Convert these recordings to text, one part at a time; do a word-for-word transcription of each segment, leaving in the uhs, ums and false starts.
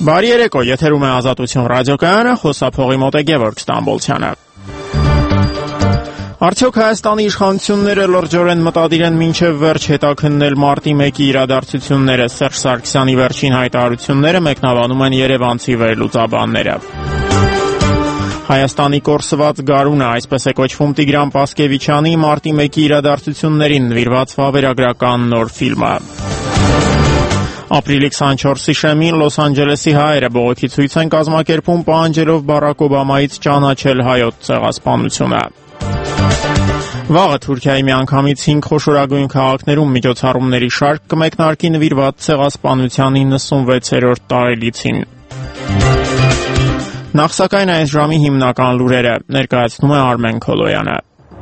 Բարի երեկո, եթերում է Ազատություն ռադիոկայանը, խոսափողի մոտ է Գևորգ Ստամբոլցյանը։ Արդյոք Հայաստանի իշխանությունները լրջորեն մտադիր են մինչև վերջ հետաքննել մարտի մեկի իրադարձությունները, Սերժ Սարգսյանի վերջին հայտարարությունները մեկնաբանում են երևանցի վերլուծաբանները։ Հայաստանի կորսված գարունը, այսպես է կոչվում Տիգրան Պասկևիչյանի մարտի մեկի իրադարձություններին նվիրված վավերագրական նոր ֆիլմը։ Ապրիլի քսանչորսի շեմին Լոս Անջելեսի հայերը բողոքի ցույց են կազմակերպում պահանջելով Բարակ Օբամայից ճանաչել հայոց ցեղասպանությունը։ Վաղը Թուրքիայի միանգամից հինգ խոշորագույն քաղաքներում միջոցառումների շարք կմեկնարկի նվիրված ցեղասպանության իննսունվեցերորդ տարելիցին։ Նախ սակայն այս ժամի հիմնական լուրերը ներկայացնում է Արմեն Քոլոյանը։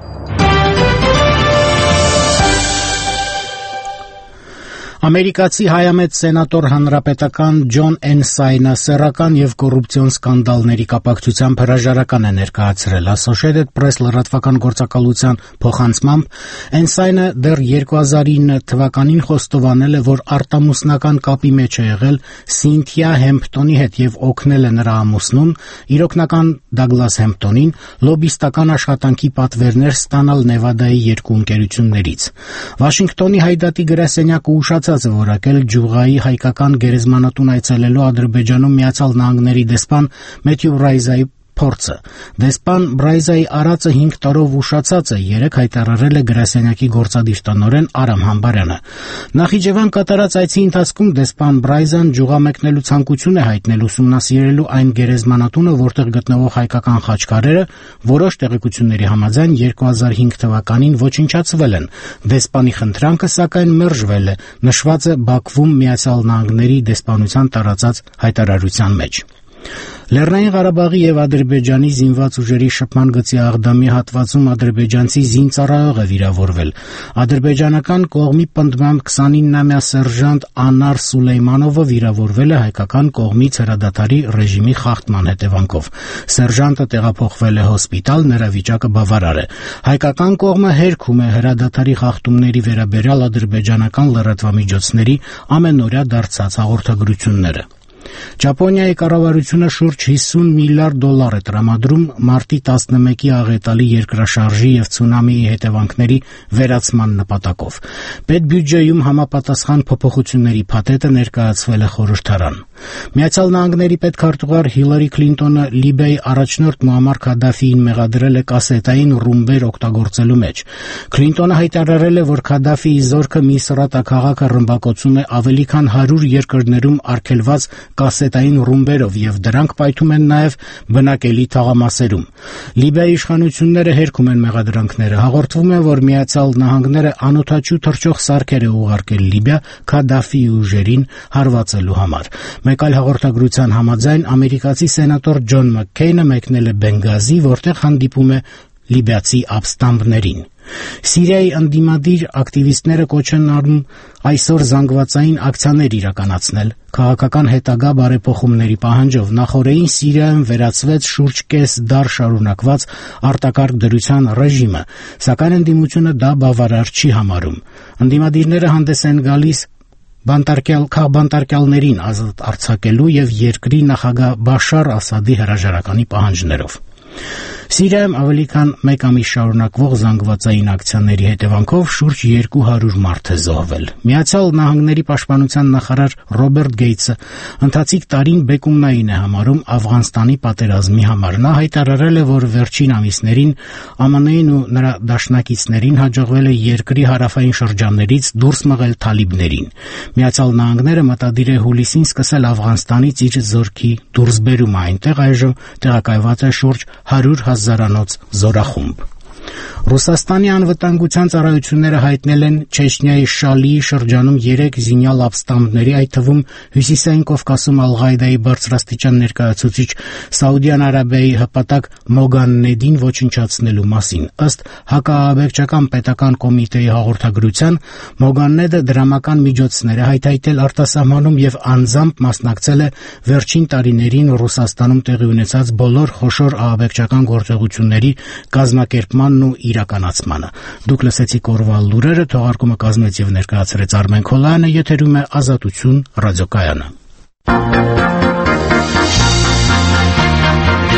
Ամերիկացի հայամետ սենատոր հանրապետական Ջոն Էնսայնը սեռական եւ կոռուպցիոն սկանդալների կապակցությամբ հրաժարական է ներկայացրել։ Associated Press լրատվական գործակալության փոխանցմամբ Էնսայնը դեռ երկու հազար ինը թվականին խոստովանել է, որ արտամուսնական կապի մեջ է եղել Սինթիա Հեմփտոնի հետ եւ օգնել է նրա ամուսնուն, իր օգնական Դագլաս Հեմփտոնին, լոբիստական աշխատանքի պատվերներ ստանալ Նևադայի երկու ընկերություններից։ Վաշինգտոնի հայդատի գրասենյակը ուշացած որակել Ջուղայի հայկական գերեզմանատուն այցելելու Ադրբեջանում Միացյալ Նահանգների դեսպան Մեթյու Բրայզայի փորձը։ Դեսպան Բրայզայի արածը հինգ տարով ուշացած է, երեք հայտարարել է գրասենյակի գործադիր տնօրեն Արամ Համբարյանը։ Նախիջևան կատարած այցի ընթացքում դեսպան Բրայզան ջուղամեկնելու ցանկություն է հայտնել ուսումնասիրելու այն գերեզմանատունը, որտեղ գտնվող հայկական խաչքարերը որոշ տեղեկությունների համաձայն երկու հազար հինգ թվականին ոչնչացվել են։ Դեսպանի խնդրանքը սակայն մերժվել է, նշված է Բաքվում Միացյալ Նահանգների դեսպանության տարածած հայտարարության մեջ։ Լեռնային Ղարաբաղի եւ Ադրբեջանի զինված ուժերի շփման գծի աղդամի հատվածում ադրբեջանցի զինծառայող է վիրավորվել։ Ադրբեջանական կողմի պնդմամբ քսանինամյա սերժանտ Անար Սուլեյմանովը վիրավորվել է հայկական կողմից հրադադարի ռեժիմի խախտման հետևանքով։ Սերժանտը տեղափոխվել է հոսպիտալ, նրա վիճակը բավարար է։ Հայկական կողմը հերքում է հրադադարի խախտումների վերաբերյալ ադրբեջանական լրատվամիջոցների ամենօրյա դարձած հաղորդագրությունները։ Ճապոնիայի կառավարությունը շուրջ հիսուն միլիարդ դոլար է տրամադրում մարտի տասնմեկի աղետալի երկրաշարժի եւ ցունամիի հետևանքների վերացման նպատակով։ Պետբյուջեում համապատասխան փոփոխությունների փաթեթը ներկայացվել է խորհրդարան։ Միացյալ Նահանգների պետքարտուղար Հիլարի Քլինտոնը Լիբիայի առաջնորդ Մուամար Քադաֆիին մեղադրել է կասետային ռումբեր օգտագործելու մեջ։ Քլինտոնը հայտարարել է, որ Քադաֆիի զորքը Միսրատա քաղաքը ռմբակոծում է ավելի քան հարյուր երկրներում արգելված կասետային ռումբերով եւ դրանք պայթում են նաեւ բնակելի թաղամասերում։ Լիբիայի իշխանությունները հերքում են մեղադրանքները։ Հաղորդվում է, որ Միացյալ Նահանգները անօթաչու թռչող սարքեր է ուղարկել Լիբիա Քադաֆիի ուժերին հարվածելու համար։ Մեկ այլ հաղորդագրության համաձայն ամերիկացի սենատոր Ջոն Մաքքեյնը մեկնել է Բենգազի, որտեղ հանդիպում է լիբիացի ապստամբներին։ Սիրիայի ընդդիմադիր ակտիվիստները կոչ են արում այսօր զանգվածային ակցիաներ իրականացնել քաղաքական հետագա բարեփոխումների պահանջով։ Նախորդին Սիրիայում վերացվեց շուրջ կես դար շարունակված արտակարգ դրության ռեժիմը, սակայն ընդդիմությունը դա բավարար չի համարում։ Ընդդիմադիրները հանդես են գալիս բանտարկյալ քաղբանտարկյալներին ազատ արձակելու եւ երկրի նախագահ Բաշար Ասադի հրաժարականի պահանջներով։ Սիրիայում ավելի քան մեկ ամիս շարունակվող զանգվածային ակցիաների հետևանքով շուրջ երկու հարյուր մարդ է զոհվել։ Միացյալ Նահանգների պաշտպանության նախարար Ռոբերտ Գեյթսը ընթացիկ տարին բեկումնային է համարում Աֆղանստանի պատերազմի համար։ Նա հայտարարել է, որ վերջին ամիսներին ԱՄՆ-ին ու նրա դաշնակիցներին հաջողվել է երկրի հարավային շրջաններից դուրս մղել թալիբներին։ Միացյալ Նահանգները մտադիր է հուլիսին սկսել Աֆղանստանից իր զորքի դուրսբերումը, այնտեղ այժմ տեղակայված է շուրջ հարյուր հազարանոց զորախումբ։ Ռուսաստանի անվտանգության ծառայությունները հայտնել են Չեչնիայի Շալիի շրջանում երեք զինյալ ապստամբների, այդ թվում Հյուսիսային Կովկասում Ալ-Ղաիդայի բարձրաստիճան ներկայացուցիչ Սաուդյան Արաբիայի հպատակ Մոգաննեդին ոչնչացնելու մասին։ Ըստ հակաահաբեկչական պետական կոմիտեի հաղորդագրության, Մոգաննեդը դրամական միջոցներ է հայթայթել արտասահմանում եւ անձամբ մասնակցել է վերջին տարիներին Ռուսաստանում տեղի ունեցած բոլոր խոշոր ահաբեկչական գործողությունների կազմակերպմանն ու իրականացմանը։ Դուք լսեցիք օրվա լուրերը, թողարկումը կազմեց եւ ներկայացրեց Արմեն Քոլոյանը, եթերում է Ազատություն ռադիոկայանը։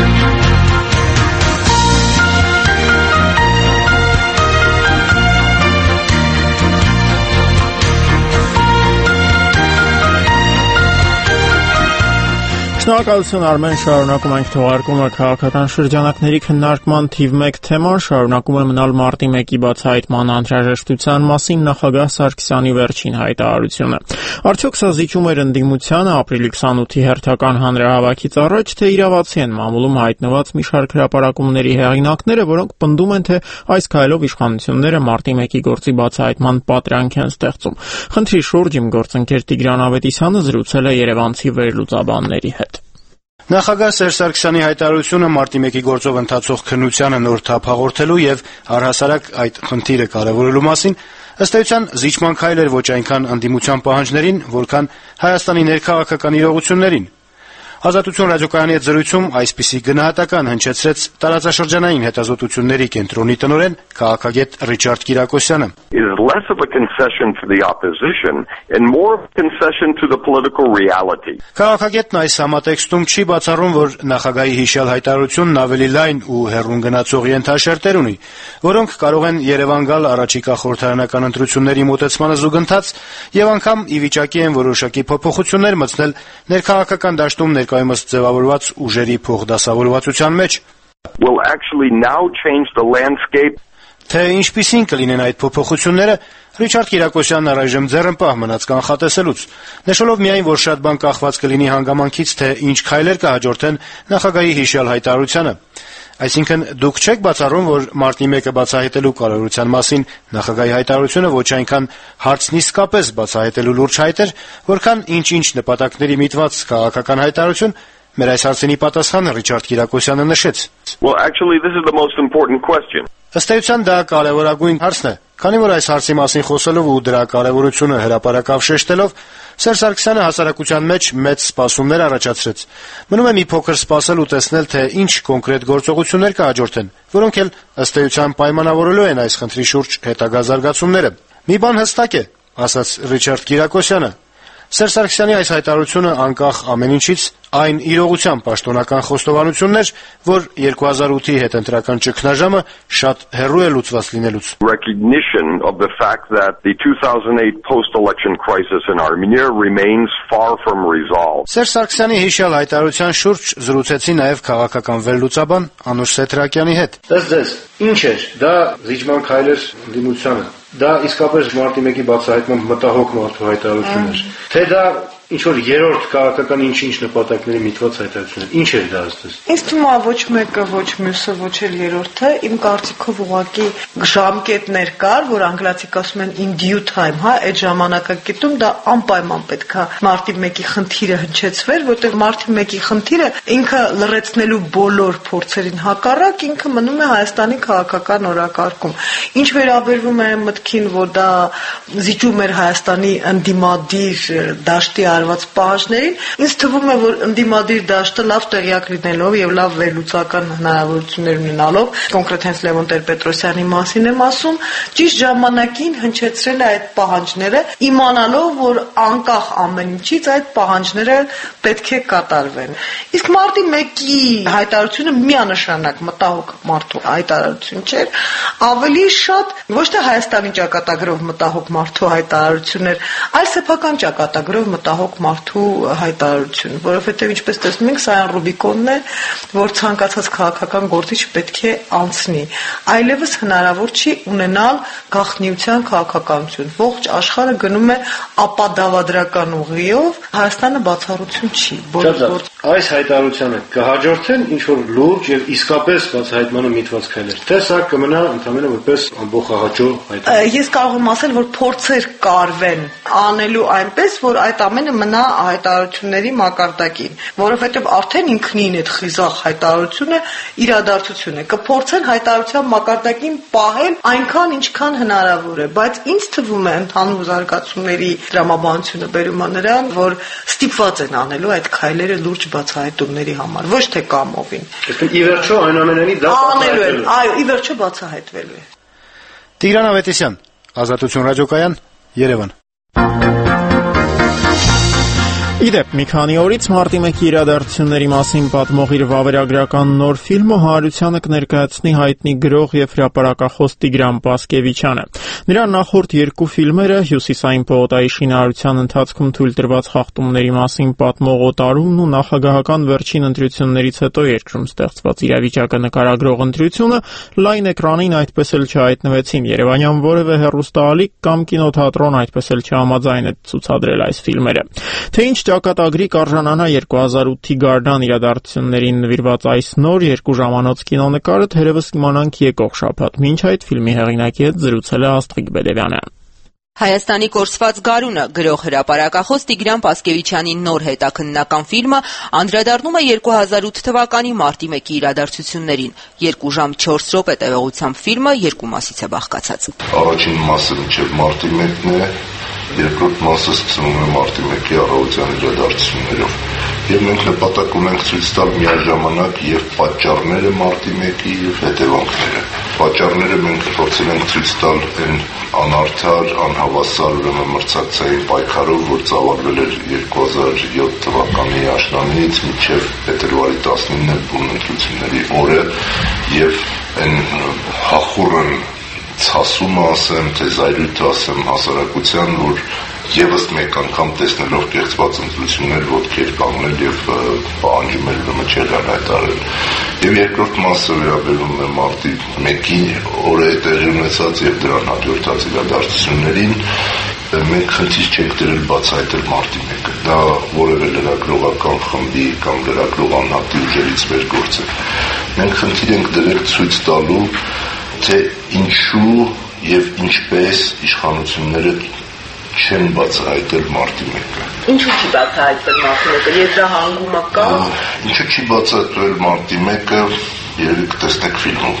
Շնորհակալություն Արմեն, շարունակում ենք թողարկումը քաղաքական շրջանակների քննարկման թիվ մեկ թեման, շարունակում է մնալ մարտի մեկի բացահայտման անհրաժեշտության մասին նախագահ Սարգսյանի վերջին հայտարարությունը։ Արդյոք սա զիջում էր ընդդիմությանը ապրիլի քսանութի հերթական հանրահավաքից առաջ, թե իրավացի են մամուլում հայտնված մի շարք հրապարակումների հեղինակները, որոնք պնդում են, թե այս քայլով իշխանությունները մարտի մեկի գործի բացահայտման պատրանք են ստեղծում։ Խնդրի շուրջ իմ գործընկեր Տիգրան Ավետիսյանը զրուցել է երևանցի վերլուծաբանների հետ։ Նախագահ Սերժ Սարգսյանի հայտարարությունը մարտի մեկի գործով ընթացող քննությանը նոր թափ հաղորդելու եւ առհասարակ այդ խնդիրը կարեւորելու մասին ըստ էության զիջման քայլ էր ոչ այնքան ընդդիմության պահանջներին, որքան Հայաստանի ներքաղաքական իրողություններին։ Ազատություն ռադիոկայանի հետ զրույցում այսպիսի գնահատական հնչեցրեց տարածաշրջանային հետազոտությունների կենտրոնի տնօրեն քաղաքագետ Ռիչարդ Կիրակոսյանը։ Less of a concession to the opposition and more of a concession to the political reality. Քաղաքագետն այս համատեքստում չի բացառում, որ նախագահի հիշյալ հայտարարությունն ավելի լայն ու հեռուն գնացող ենթաշերտեր ունի, որոնք կարող են Երևան գալ առաջիկա խորհրդարանական ընտրությունների մոտեցմանը զուգընթաց եւ անգամ ի վիճակի են որոշակի փոփոխություններ մտցնել ներքաղաքական դաշտում ներկայումս ձևավորված ուժերի փոխդասավորվածության մեջ. Will actually now change the landscape. Թե ինչպիսին կլինեն այդ փոփոխությունները, Ռիչարդ Կիրակոսյանն առայժմ ձեռնպահ մնաց կանխատեսելուց, նշելով միայն, որ շատ բան կախված կլինի հանգամանքից, թե ինչ քայլեր կհաջորդեն նախագահի հիշյալ հայտարարությանը։ Այսինքն դուք չեք բացառում, որ մարտի մեկը բացահայտելու կարևորության մասին նախագահի հայտարարությունը ոչ այնքան հարցն իսկապես բացահայտելու լուրջ հայտ էր, որքան ինչ-ինչ նպատակների միտված քաղաքական հայտարարություն։ Մեր այս հարցինի պատասխանը Ռիչարդ Կիրակոսյանը նշեց. Well, actually, this is the most important question. Ըստ էության դա կարևորագույն հարցն է, քանի որ այս հարցի մասին խոսելով ու դրա կարևորությունը հրապարակավ շեշտելով, Սերժ Սարգսյանը հասարակության մեջ մեծ սպասումներ առաջացրեց։ Մնում է մի փոքր սպասել ու տեսնել, թե ինչ կոնկրետ գործողություններ կհաջորդեն, որոնք էլ ըստ էության պայմանավորելու են այս խնդրի շուրջ հետագա զարգացումները։ Մի բան հստակ է, ասաց Ռիչարդ Կիրակոսյանը. Սերժ Սարգսյանի այս հայտարարությունը անկախ ամեն ինչից այն իրողության պաշտոնական խոստովանությունն էր, որ երկու հազար ութի հետընտրական ճգնաժամը շատ հեռու է լուծված լինելուց։ Recognition of the fact that the two thousand eight post-election crisis in Armenia remains far from resolved. Սերժ Սարգսյանի հիշյալ հայտարարության շուրջ զրուցեցի նաև քաղաքական վերլուծաբան Անուշ Սեթրակյանի հետ։ Ըստ ձեզ, ինչ էր դա զիջման քայլ էր ընդդիմությանը։ Դա իսկապես մարտի մեկի բացահայտման մտահոգ մարդու հայտարարություն էր։ Թե դա ինչ որ երրորդ քաղաքական ինչ-ինչ նպատակների միտված հայտարարություն է։ Ինչ էր դա ըստ։ Ինձ թվում է ոչ մեկը, ոչ մյուսը, ոչ էլ երրորդը իմ կարծիքով ուղղակի ժամկետներ կար, որ անգլիացիք ասում են in due time, հա, այդ ժամանակակետում դա անպայման պետք է մարտի մեկի խնդիրը հնչեցվեր, որտեղ մարտի մեկի խնդիրը ինքը լրացնելու բոլոր փորձերին հակառակ ինքը մնում է Հայաստանի քաղաքական օրակարգում։ Ինչ վերաբերվում է մտքին, որ դա զիջում էր Հայաստանի ընդդիմադիր դաշտի արված պահանջներին, ինձ թվում է, որ ընդդիմադիր դաշտը լավ տեղյակ լինելով եւ լավ վերլուծական հնարավորություններ ունենալով, կոնկրետ հենց Լևոն Տեր-Պետրոսյանի մասին եմ ասում, ճիշտ ժամանակին հնչեցրել է այդ պահանջները, իմանալով, որ անկախ ամեն ինչից այդ պահանջները պետք է կատարվեն։ Իսկ մարտի մեկի հայտարարությունը միանշանակ մտահոգ մարդու հայտարարություն չէր, ավելի շատ ոչ թե Հայաստանի ճակատագրով մտահոգ մարդու հայտարարություն էր, այլ սեփական ճակատագրով մտահոգ մարդու հայտարարություն, որովհետև ինչպես տեսնում ենք, սա այն Ռուբիկոնն է, որ ցանկացած քաղաքական գործիչ պետք է անցնի։ Այլևս հնարավոր չի ունենալ գաղտնիության քաղաքականություն։ Ողջ աշխարհը գնում է ապադավադրական ուղիով, Հայաստանը բացառություն չի։ Այս հայտարարությանը կհաջորդեն ինչ որ լուրջ եւ իսկապես բացահայտմանը միտված քայլեր։ Թե սա կմնա ընդհանրապես որպես ամբողջահաճո հայտարարություն։ Ես կարող եմ ասել, որ փորձեր կարվեն անելու այնպես, որ այդ ամենը մնա հայտարարությունների մակարդակին, որովհետև արդեն ինքնին այդ խիզախ հայտարարությունը իրադարձություն է։ Կփորձեն հայտարարության մակարդակին պահել այնքան, ինչքան հնարավոր է, բայց ինձ թվում է ընդհանուր զարգացումների դրամաբանությունը բերում է նրան, որ ստիպված են անելու այդ քայլերը լուրջ բացահայտումների համար, ոչ թե կամովին։ Այսինքն ի վերջո այնուամենայնիվ դա անելու են, այո, ի վերջո բացահայտվելու է։ Տիգրան Ավետիսյան, Ազատություն ռադիոկայան, Երևան։ Իդեպ, մի քանի օրից մարտի մեկի իրադարձությունների մասին պատմող իր վավերագրական նոր ֆիլմը հանրությանը կներկայացնի հայտնի գրող եւ հրապարակախոս Տիգրան Պասկևիչյանը։ Նրա նախորդ երկու ֆիլմերը Հյուսիսային պողոտայի շինարարության ընթացքում թույլ տրված խախտումների մասին պատմող Օտարումն ու նախագահական վերջին ընտրություններից հետո երկրում ստեղծված իրավիճակը նկարագրող ընտրությունը լայն էկրանին այդպես էլ չհայտնվեցին։ Երևանյան որևէ հեռուստաալիք կամ կինոթատրոն այդպես էլ չհամաձայնեց ցուցադրել այս ֆիլմերը։ Թե ինչ ճակատագրի կարժանանա երկու հազար ութի Գարնան իրադարձություններին նվիրված այս նոր երկու ժամանոց կինոնկարը թերևս կիմանանք եկող շաբաթ։ Մինչ այդ ֆիլմի հեղինակի հետ զրուցել է Աստղիկ Բեդևյանը։ Հայաստանի կորսված գարունը գրող հրապարակախոս Տիգրան Պասկևիչյանի նոր հետաքննական ֆիլմը անդրադառնում է երկու հազար ութ թվականի մարտի մեկի իրադարձություններին։ Երկու ժամ չորս րոպե տևողությամբ ֆիլմը երկու մասից է բաղկացած։ Առաջին մասը մինչև մարտի մեկն է, երկրորդ մասը սկսվում է մարտի մեկի առավոտյան իրադարձություններով։ Եվ մենք նպատակ ունենք ցույց տալ միաժամանակ եւ պատճառները մարտի մեկի եւ հետևանքները։ Պատճառները մենք փորձել ենք ցույց տալ այն անարդար, անհավասար ուրեմն մրցակցային պայքարով, որ ծավալվել էր երկու հազար յոթ թվականի աշնանից մինչև փետրվարի տասնինը բուն ընտրությունների օրը եւ այն հախուռն ցասումը ասեմ, թե զայրույթը ասեմ հասարակության, որ եւս մեկ անգամ տեսնելով կեղծված ընտրություններ ոտքեր կանգնել եւ պահանջում էր ուրեմն չեղան հայտարարել։ Եվ երկրորդ մասը վերաբերում է մարտի մեկի օրը տեղի ունեցած եւ դրան հաջորդած իրադարձություններին։ Մենք խնդիր չենք դրել բացահայտել մարտի մեկը։ Դա որևէ լրագրողական խմբի կամ լրագրող անհատի ուժերից մեր գործ է։ Մենք խնդիր ենք դրել ցույց տալու, թե ինչու եւ ինչպես իշխանությունները չեն բացահայտել մարտի մեկը։ Ինչու չի բացահայտվել մարտի մեկը, եւ դրա հանգումը կա։ Ինչու չի բացահայտվել մարտի մեկը, երևի կտեսնեք ֆիլմում։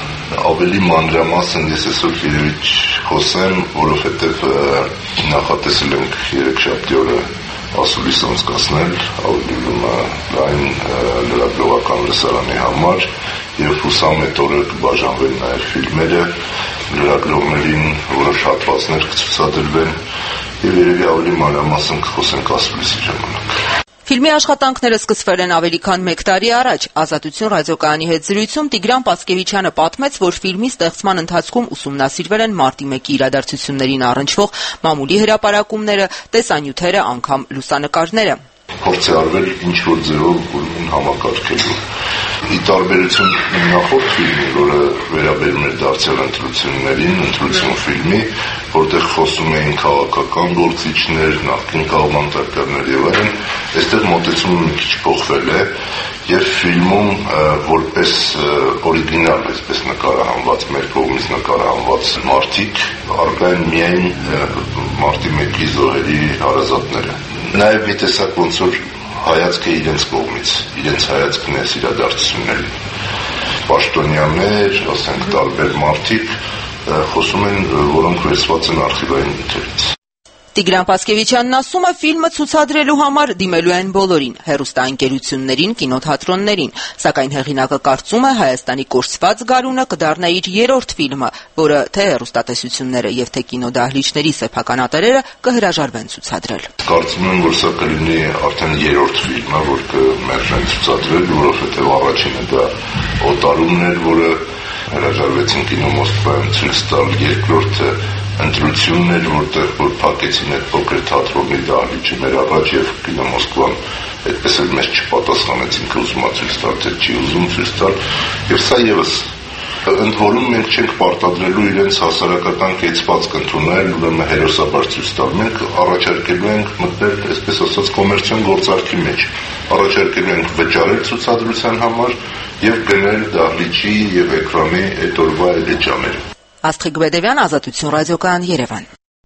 Ավելի մանրամասն ես այսօր երևի խոսեմ, որովհետեւ նախատեսել ենք երեքշաբթի օրը ասուլիս անցկացնել ավելի լայն լրագրողական լսարանի համար եւ հուսամետ օրը կբաժանվեն նաեւ ֆիլմերը լրագրողներին, որոշ հատվածներ կցուցադրվեն եւ երևի ավելի մանրամասն կխոսենք ասուլիսի ժամանակ։ Ֆիլմի աշխատանքները սկսվել են ավելի քան մեկ տարի առաջ։ Ազատություն ռադիոկայանի հետ զրույցում Տիգրան Պասկևիչյանը պատմեց, որ ֆիլմի ստեղծման ընթացքում ուսումնասիրվել են մարտի մեկի իրադարձություններին առնչվող մամուլի հրապարակումները, տեսանյութերը, անգամ լուսանկարները։ Փորձ է արվել ինչ-որ ձևով համակարգելու։ Ի տարբերություն նախորդ ֆիլմի, որը վերաբերում էր դարձյալ ընտրություններին, ընտրություն ֆիլմի, որտեղ խոսում էին քաղաքական գործիչներ, նախկին քաղաքականներ եւ այլն, այստեղ մոտեցումը մի քիչ փոխվել է եւ ֆիլմում որպես օրիգինալ, այսպես նկարահանված, մեր կողմից նկարահանված մարդիկ առկա են միայն մարտի մեկի զոհերի հարազատները։ Նաեւ մի տեսակ ոնց որ հայացքը իրենց կողմից, իրենց հայացքն է իրադարձություններին։ Պաշտոնյաներ, ասենք տարբեր մարդիկ խոսում են, որոնք վերցված են արխիվային նյութերից։ Տիգրան Պասկևիչյանն ասում է, ֆիլմը ցուցադրելու համար դիմելու են բոլորին՝ հեռուստաընկերություններին, կինոթատրոններին, սակայն հեղինակը կարծում է Հայաստանի կորսված գարունը կդառնա իր երրորդ ֆիլմը, որը թե հեռուստատեսությունները եւ թե կինոդահլիճների սեփականատերերը կհրաժարվեն ցուցադրել։ Կարծում եմ, որ սա կլինի արդեն երրորդ ֆիլմը, որ կմերժեն ցուցադրել, որովհետեւ առաջինը դա Օտարումն էր, որը հրաժարվեցին կինո Մոսկվայում ցույց տալ, երկրորդը ընտրություններ, որտեղ որ փակեցին այդ փոքր թատրոնի դահլիճը մեր առաջ եւ կինո Մոսկվան այդպես էլ մեզ չպատասխանեցին, թե ուզում է ցույց տալ, թե չի ուզում ցույց տալ, եւ սա եւս ընդ որում մենք չենք պարտադրելու իրենց հասարակական կեցվածք ընդունել, ուրեմն հերոսաբար ցույց տալ։ Մենք առաջարկելու ենք մտնել, այսպես ասած, կոմերցիոն գործարքի մեջ։ Առաջարկելու ենք վճարել ցուցադրության համար եւ գնել դահլիճի եւ էկրանի այդ օրվա էջամերը։ Աստղիկ Բեդևյան, Ազատություն ռադիոկայան, Երևան։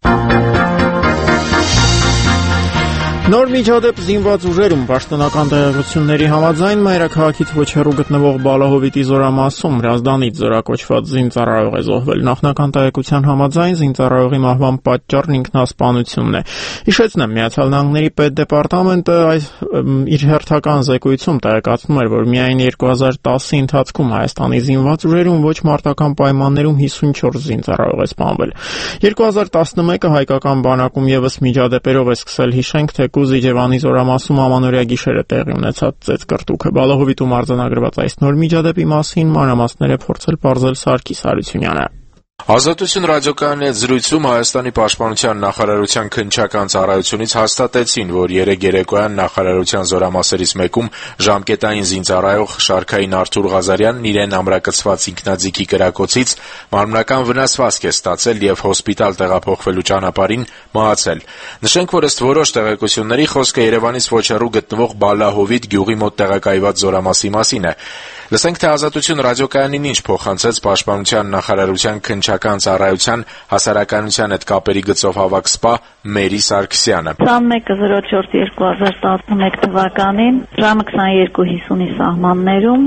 Նոր միջադեպ զինված ուժերում պաշտոնական տեղեկությունների համաձայն մայրաքաղաքից ոչ հեռու գտնվող Բալահովիտի զորամասում Ռազդանից զորակոչված զինծառայող է զոհվել։ Նախնական տեղեկության համաձայն զինծառայողի մահվան պատճառն ինքնասպանությունն է։ Հիշեցնեմ, Միացյալ Նահանգների պետդեպարտամենտը իր հերթական զեկույցում տեղեկացնում էր, որ միայն երկու հազար տասի ընթացքում Հայաստանի զինված ուժերում ոչ մարտական պայմաններում հիսունչորս զինծառայող է սպանվել։ երկու հազար տասնմեկը հայկական բանակում եւս միջադեպերով է սկսել, հիշենք, թե տասներկու Զիջևանի զորամասում ամանորյա գիշերը տեղի ունեցած ծեծկռտուքը։ Բալահովիտում արձանագրված այս նոր միջադեպի մասին մանրամասներ է փորձել պարզել Սարգիս Հարությունյանը։ Ազատություն ռադիոկայանի հետ զրույցում Հայաստանի պաշտպանության նախարարության քննչական ծառայությունից հաստատեցին, որ երեկ երեկոյան նախարարության զորամասերից մեկում ժամկետային զինծառայող շարքային Արթուր Ղազարյանն իրեն ամրակցված ինքնաձիգի կրակոցից մարմնական վնասվածք է ստացել եւ հոսպիտալ տեղափոխվելու ճանապարհին մահացել։ Նշենք, որ ըստ որոշ տեղեկությունների խոսքը Երևանից ոչ հեռու գտնվող Բալահովիտ գյուղի մոտ տեղակայված զորամասի մասին է։ Լսենք, թե Ազատություն ռադիոկայանին ինչ փոխանցեց պաշտպանության նախարարության քննչական ծառայության հասարակայնության հետ կապերի գծով հավաք սպա Մերի Սարգսյանը։ տասնմեկը զրո չորս երկու հազար տասնմեկ թվականին ժամը քսաներկու հիսունի սահմաններում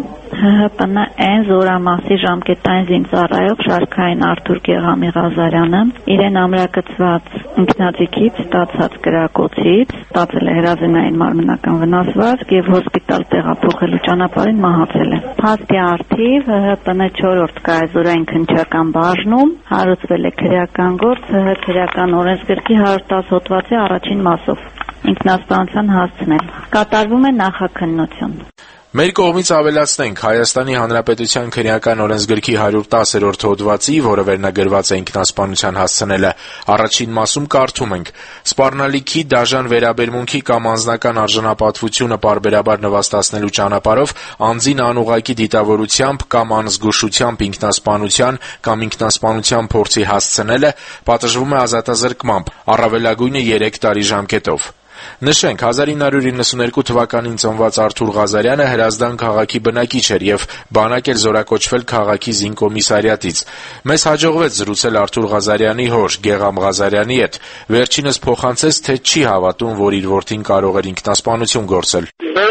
ՀՀՊՆ զորամասի ժամկետային զինծառայող շարքային Արթուր Գեղամի Ղազարյանը իրեն ամրակցված ինքնաձիգից ստացած կրակոցից ստացել է հրազենային մարմնական վնասվածք եւ հոսպիտալ տեղափոխելու ճանապարհին մահացել է։ Փաստի առթիվ ՀՀՊՆ չորրորդ կայազորային քննչական բաժնում հարուցվել է քրեական գործ ՀՀ քրեական օրենսգրքի հարյուր տասը հոդվածի առաջին մասով ինքնասպանության հասցնել։ Կատարվում է նախաքննություն։ Մեր կողմից ավելացնենք, Հայաստանի Հանրապետության քրեական օրենսգրքի հարյուր տասերորդ հոդվածի, որը վերնագրված է ինքնասպանության հասցնելը, առաջին մասում կարդում ենք. սպառնալիքի դաժան վերաբերմունքի կամ անձնական արժանապատվությունը պարբերաբար նվաստացնելու ճանապարհով անձին անուղղակի դիտավորությամբ կամ անզգուշությամբ ինքնասպանության կամ ինքնասպանության փորձի հասցնելը պատժվում է ազատազրկմամբ, առավելագույնը երեք տարի ժամկետով։ Նշենք, հազար ինը հարյուր իննսուներկու թվականին ծնված Արթուր Ղազարյանը Հրազդան քաղաքի բնակիչ էր եւ բանակ էր զորակոչվել քաղաքի զինկոմիսարիատից։ Մեզ հաջողվեց զրուցել Արթուր Ղազարյանի հոր Գեղամ Ղազարյանի հետ։ Վերջինս փոխանցեց, թե չի հավատում, որ իր որդին կարող էր ինքնասպանություն գործել։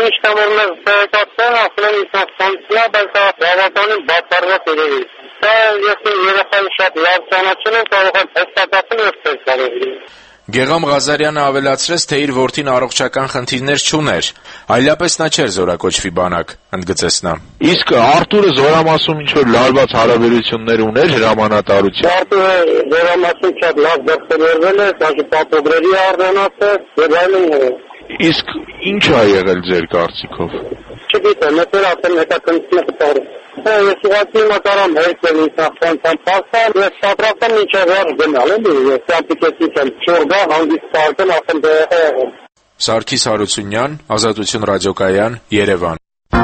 Գեղամ Ղազարյանը ավելացրեց, թե իր որդին առողջական խնդիրներ չուներ, այլապես նա չէր զորակոչվի բանակ, ընդգծեց նա։ Իսկ Արթուրը զորամասում ինչ-որ լարված հարաբերություններ ուներ հրամանատարությամբ։ Արթուրը զորամասում շատ լավ դրսևորվել է, սա պատոգրերի արժանացել եւ այլն։ Իսկ ինչ ա եղել ձեր կարծիքով։ Չգիտեմ, ես ասեմ հետաքննությունը կտարի։ Ես ուղղակի մտարամ հերքել ինքնասպանության փաստը, ես պատրաստեմ մինչև վերջ գնալ, էլի, ես ապլիկացիա եմ չորգա հանգիստ սարքել, ասեմ դե է։ Սարգիս Հարությունյան, Ազատություն ռադիոկայան, Երևան։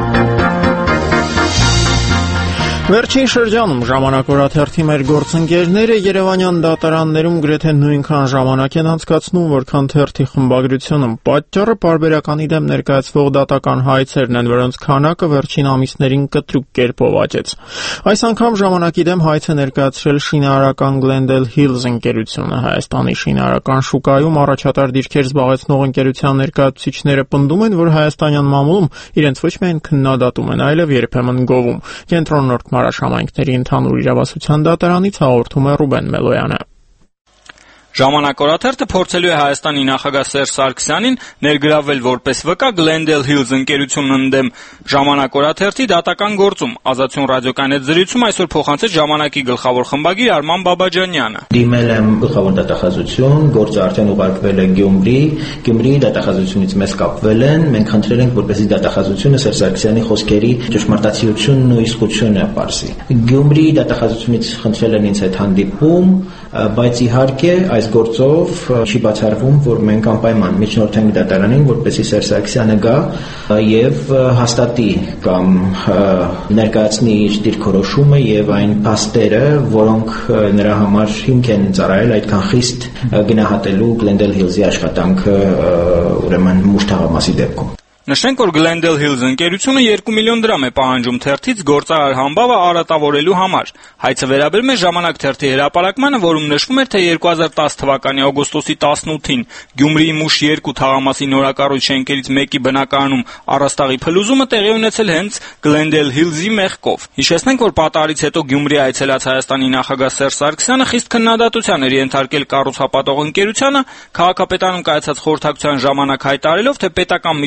Վերջին շրջանում ժամանակ օրաթերթի մեր գործընկերները Երևանյան դատարաններում գրեթե նույնքան ժամանակ են անցկացնում, որքան թերթի խմբագրությունում։ Պատճառը պարբերականի դեմ ներկայացվող դատական հայցերն են, որոնց քանակը վերջին ամիսներին կտրուկ կերպով աճեց։ Այս անգամ ժամանակի դեմ հայց է ներկայացրել շինարարական Glendale Hills ընկերությունը։ Հայաստանի շինարարական շուկայում առաջատար դիրքեր զբաղեցնող ընկերության ներկայացուցիչները պնդում են, որ հայաստանյան մամուլում իրենց ոչ միայն քննադատում են, այլև երբեմն գովում։ Կենտրոնորդ Մարաշամայնքների ընդհանուր իրավասության դատարանից հաղորդում է Ռուբեն Մելոյանը։ Ժամանակ օրաթերթը փորձելու է Հայաստանի նախագահ Սերժ Սարգսյանին ներգրավել որպես վկա Glendale Hills ընկերությունն ընդդեմ Ժամանակ օրաթերթի դատական գործում։ Ազատություն ռադիոկայանի հետ զրույցում այսօր փոխանցեց Ժամանակի գլխավոր խմբագիր Արման Բաբաջանյանը։ Դիմել եմ գլխավոր դատախազություն, գործը արդեն ուղարկվել է Գյումրի, Գյումրի դատախազությունից մեզ կապվել են, մենք խնդրել ենք, որպեսզի դատախազությունը Սերժ Սարգսյանի խոսքերի ճշմարտացիությունն ու իսկությունը պարզի։ Գյումրի դատախազությունից խնդրել են ինձ հետ հանդիպում, բայց իհարկե այս գործով չի բացառվում, որ մենք անպայման միջնորդենք դատարանին, որպեսզի Սերժ Սարգսյանը գա եւ հաստատի կամ ներկայացնի իր դիրքորոշումը եւ այն փաստերը, որոնք նրա համար հիմք են ծառայել այդքան խիստ գնահատելու Glendale Hills-ի աշխատանքը ուրեմն մուշ թաղամասի դեպքում։ Նշենք, որ Glendale Hills ընկերությունը երկու միլիոն դրամ է պահանջում թերթից գործարար համբավը արատավորելու համար։ Հայցը վերաբերում է Ժամանակ թերթի հրապարակմանը, որում նշվում էր, թե երկու հազար տասը թվականի օգոստոսի տասնութին Գյումրիի մուշ երկու թաղամասի նորակառույց շենքերից մեկի բնակարանում առաստաղի փլուզումը տեղի ունեցել հենց Glendale Hills-ի մեղքով։ Հիշեցնենք, որ պատահարից հետո Գյումրի այցելած Հայաստանի նախագահ Սերժ Սարգսյանը խիստ քննադատության էր ենթարկել կառուցապատող ընկերությանը, քաղաքապետարանում կայացած խորհրդակցության ժամանակ հայտարարելով, թե պետական միջոցներով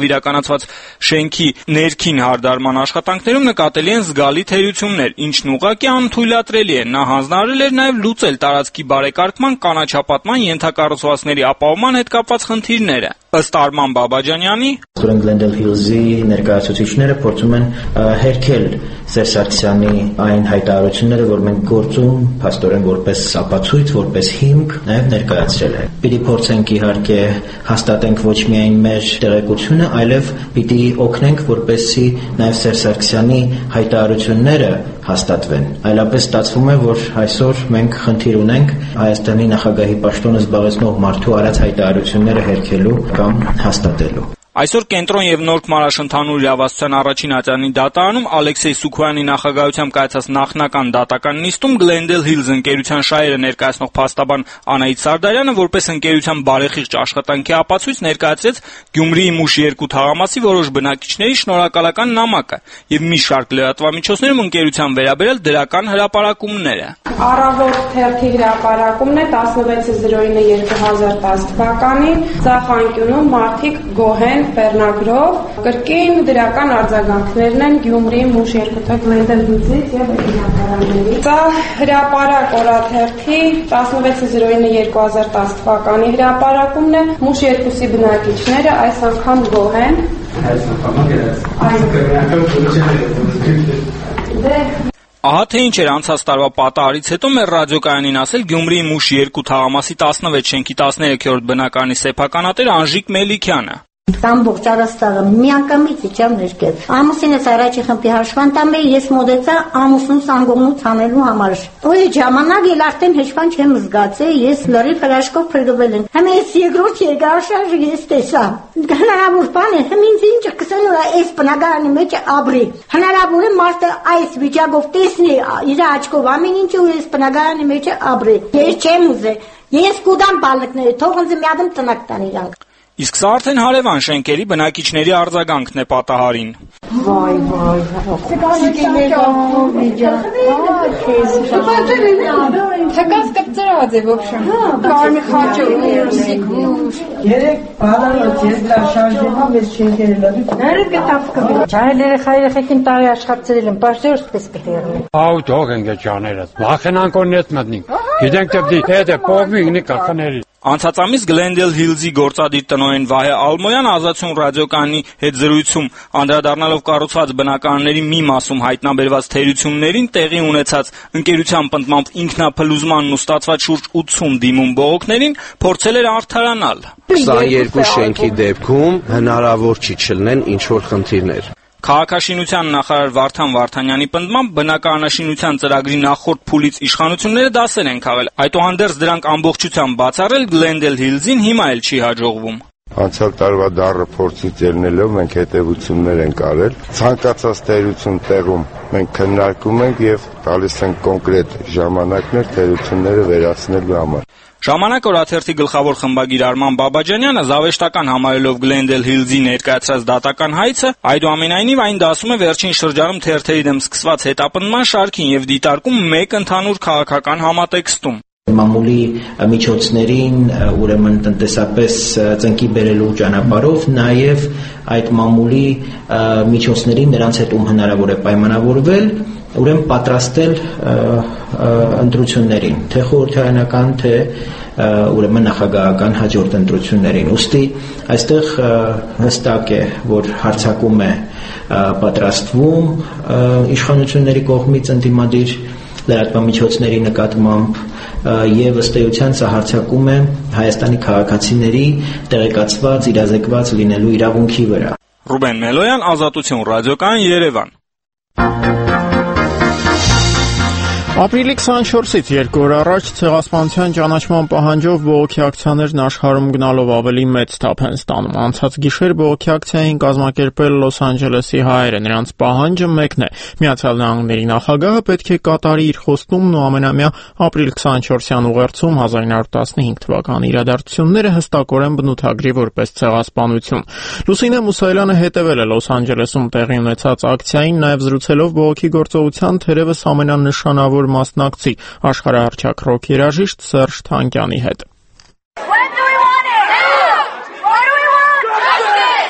միջոցով իրականացված շենքի ներքին հարդարման աշխատանքներում նկատելի են զգալի թերություններ, ինչն ուղղակի անթույլատրելի է։ Նա հանձնարարել էր նաև լուծել տարածքի բարեկարգման, կանաչապատման, ենթակառուցվածքների ապահովման հետ կապված խնդիրները։ Ըստ Արման Բաբաջանյանի, Glendale Hills-ի ներկայացուցիչները փորձում են հերքել Սերժ Սարգսյանի այն հայտարարությունները, որ մենք գործում փաստորեն որպես ապացույց, որպես հիմք նաև ներկայացրել են։ Պիտի փորձենք իհարկե հաստատենք ոչ միայն մեր տեղեկությունը, այլև պիտի օգնենք, որպեսզի նաև Սերժ Սարգսյանի հայտարարությունները հաստատվեն։ Այլապես ստացվում է, որ այսօր մենք խնդիր ունենք Հայաստանի նախագահի պաշտոնը զբաղեցնող մարդու արած հայտարարությունները հերքելու կամ հաստատելու։ Այսօր Կենտրոն եւ Նորք Մարաշ ընդհանուր իրավասության առաջին ատյանի դատարանում Ալեքսեյ Սուքոյանի նախագահությամբ կայացած նախնական դատական նիստում Glendale Hills ընկերության շահերը ներկայացնող փաստաբան Անահիտ Սարդարյանը որպես ընկերության բարեխիղճ աշխատանքի ապացույց ներկայացրեց Գյումրիի Մուշ երկու թաղամասի որոշ բնակիչների շնորհակալական նամակը եւ մի շարք լրատվամիջոցներում ընկերության վերաբերել դրական հրապարակումները։ Առավոտ թերթի հրապարակումն է տասնվեց զրոյինը երկու հազար տասը թվականին Ծախանկյունում մարդիկ գոհ են վերնագրով կրկին դրական արձագանքներն են Գյումրիի Մուշ երկու թ Glendale Hills-ից եւ հրապարակներից։ Սա հրապարակ օրաթերթի տասնվեց զրոյինը երկու հազար տասը թվականի հրապարակումն է Մուշ երկուսի բնակիչները այս անգամ գոհ են։ Այս անգամ Ահա թե ինչ էր անցած տարվա պատահարից հետո մեր ռադիոկայանին ասել Գյումրիի Մուշ երկու թաղամասի տասնվեց շենքի տասներեքերորդ բնակարանի սեփականատեր Անժիկ Մելիքյանը։ Ամբողջ առաստաղը միանգամից իջավ ներքև։ Ամուսինս առաջի խմբի հաշվան տամ էի, ես մոտեցա ամուսնուս անգողնուց հանելու համար։ Ու ժամանակ էլ արդեն հեչվան չեմ զգացել, ես լրիվ հրաշքով փրկվել եմ։ Հիմա ես երկրորդ երկարաշարժը ես տեսա։ Հնարավոր բան է, հիմա ինձ ինչ կսել ու այս բնակարանի մեջ ապրի։ Հնարավոր է մարդը այս վիճակով տեսնի իր աչքով ամեն ինչ ու այս բնակարանի մեջ ապրի։ Ես չեմ ուզել։ Ես կուտամ բալիկները, թող ինձ մի հատ տնակ տան իրանք։ Իսկ սա արդեն հարևան շենքերի բնակիչների արձագանքն է պատահարին։ Վայ, վայ, Թեկած կպծրած է, ոբշեմ, կարմի խաչը ուրսիկ ուր։ Երեք բալանոց ես դա շարժումով ես շենքերը լավի։ Ներև գտավ կվի։ Ճահել երեխա երեխեքին տարի աշխատցրել եմ, պաշտորս պես պետերն եմ։ Ահու թող ենք է ճաներս, վախենանք որ նետ մտնինք, գիտենք թե բդի հետ է պողմի գնի կախների։ Անցած ամիս Glendale Hills-ի գործադիր տնօրեն Վահե Ալմոյան Ազատություն ռադիոկայանի հետ զրույցում անդրադառնալով կառուցված բնակարանների մի մասում հայտնաբերված թերություններին տեղի ունեցած ընկերության պնդմամբ ինքնափլուզմանն ու ստացված շուրջ ութսուն դիմում բողոքներին փորձել էր արդարանալ։ քսաներկու շենքի դեպքում հնարավոր չի չլինեն ինչ-որ խնդիրներ։ Քաղաքաշինության նախարար Վարդան Վարդանյանի պնդմամբ բնակարանաշինության ծրագրի նախորդ փուլից իշխանությունները դասեր են քաղել։ Այդուհանդերձ դրանք ամբողջությամբ բացառել Glendale Hills-ին հիմա էլ չի հաջողվում։ Անցյալ տարվա դառը փորձից ելնելով մենք հետևություններ ենք արել։ Ցանկացած թերություն տեղում մենք քննարկում ենք եւ տալիս ենք կոնկրետ ժամանակներ թերությունները վերացնելու համար։ Ժամանակ օրաթերթի գլխավոր խմբագիր Արման Բաբաջանյանը զավեշտական համարելով Glendale Hills-ի ներկայացրած դատական հայցը, այդուամենայնիվ այն դասում է վերջին շրջանում թերթերի դեմ սկսված հետապնդման շարքին եւ դիտարկում մեկ ընդհանուր քաղաքական համատեքստում։ Մամուլի միջոցներին, ուրեմն տնտեսապես ծնկի բերելու ճանապարհով, նաև այդ մամուլի միջոցներին նրանց հետ ում հնարավոր է պայմանավորվել, ուրեմն պատրաստել ընտրություններին, թե խորհրդարանական, թե ուրեմն նախագահական հաջորդ ընտրություններին։ Ուստի այստեղ հստակ է, որ հարձակում է պատրաստվում իշխանությունների կողմից ընդդիմադիր լրատվամիջոցների նկատմամբ եւ ըստ էության սա հարձակում է Հայաստանի քաղաքացիների տեղեկացված, իրազեկված լինելու իրավունքի վրա։ Ռուբեն Մելոյան, Ազատություն ռադիոկայան, Երևան։ Ապրիլի քսանչորսից երկու օր առաջ ցեղասպանության ճանաչման պահանջով բողոքի ակցիաներն աշխարհում գնալով ավելի մեծ թափ են ստանում։ Անցած գիշեր բողոքի ակցիային կազմակերպել Լոս Անջելեսի հայերը։ Նրանց պահանջը մեկն է՝ Միացյալ Նահանգների նախագահը պետք է կատարի իր խոստումն ու ամենամյա ապրիլ քսանչորսյան ուղերձում հազար ինը հարյուր տասնհինգ թվականի իրադարձությունները հստակորեն բնութագրի որպես ցեղասպանություն։ Լուսինե Մուսայելյանը հետևել է Լոս Անջելեսում տեղի ունեցած ակցիային, նաև զրուցելով բողոքի գործողության թերևս ամենանշանավոր մասնակցի աշխարհահռչակ ռոք երաժիշտ Սերժ Թանկյանի հետ։ Մի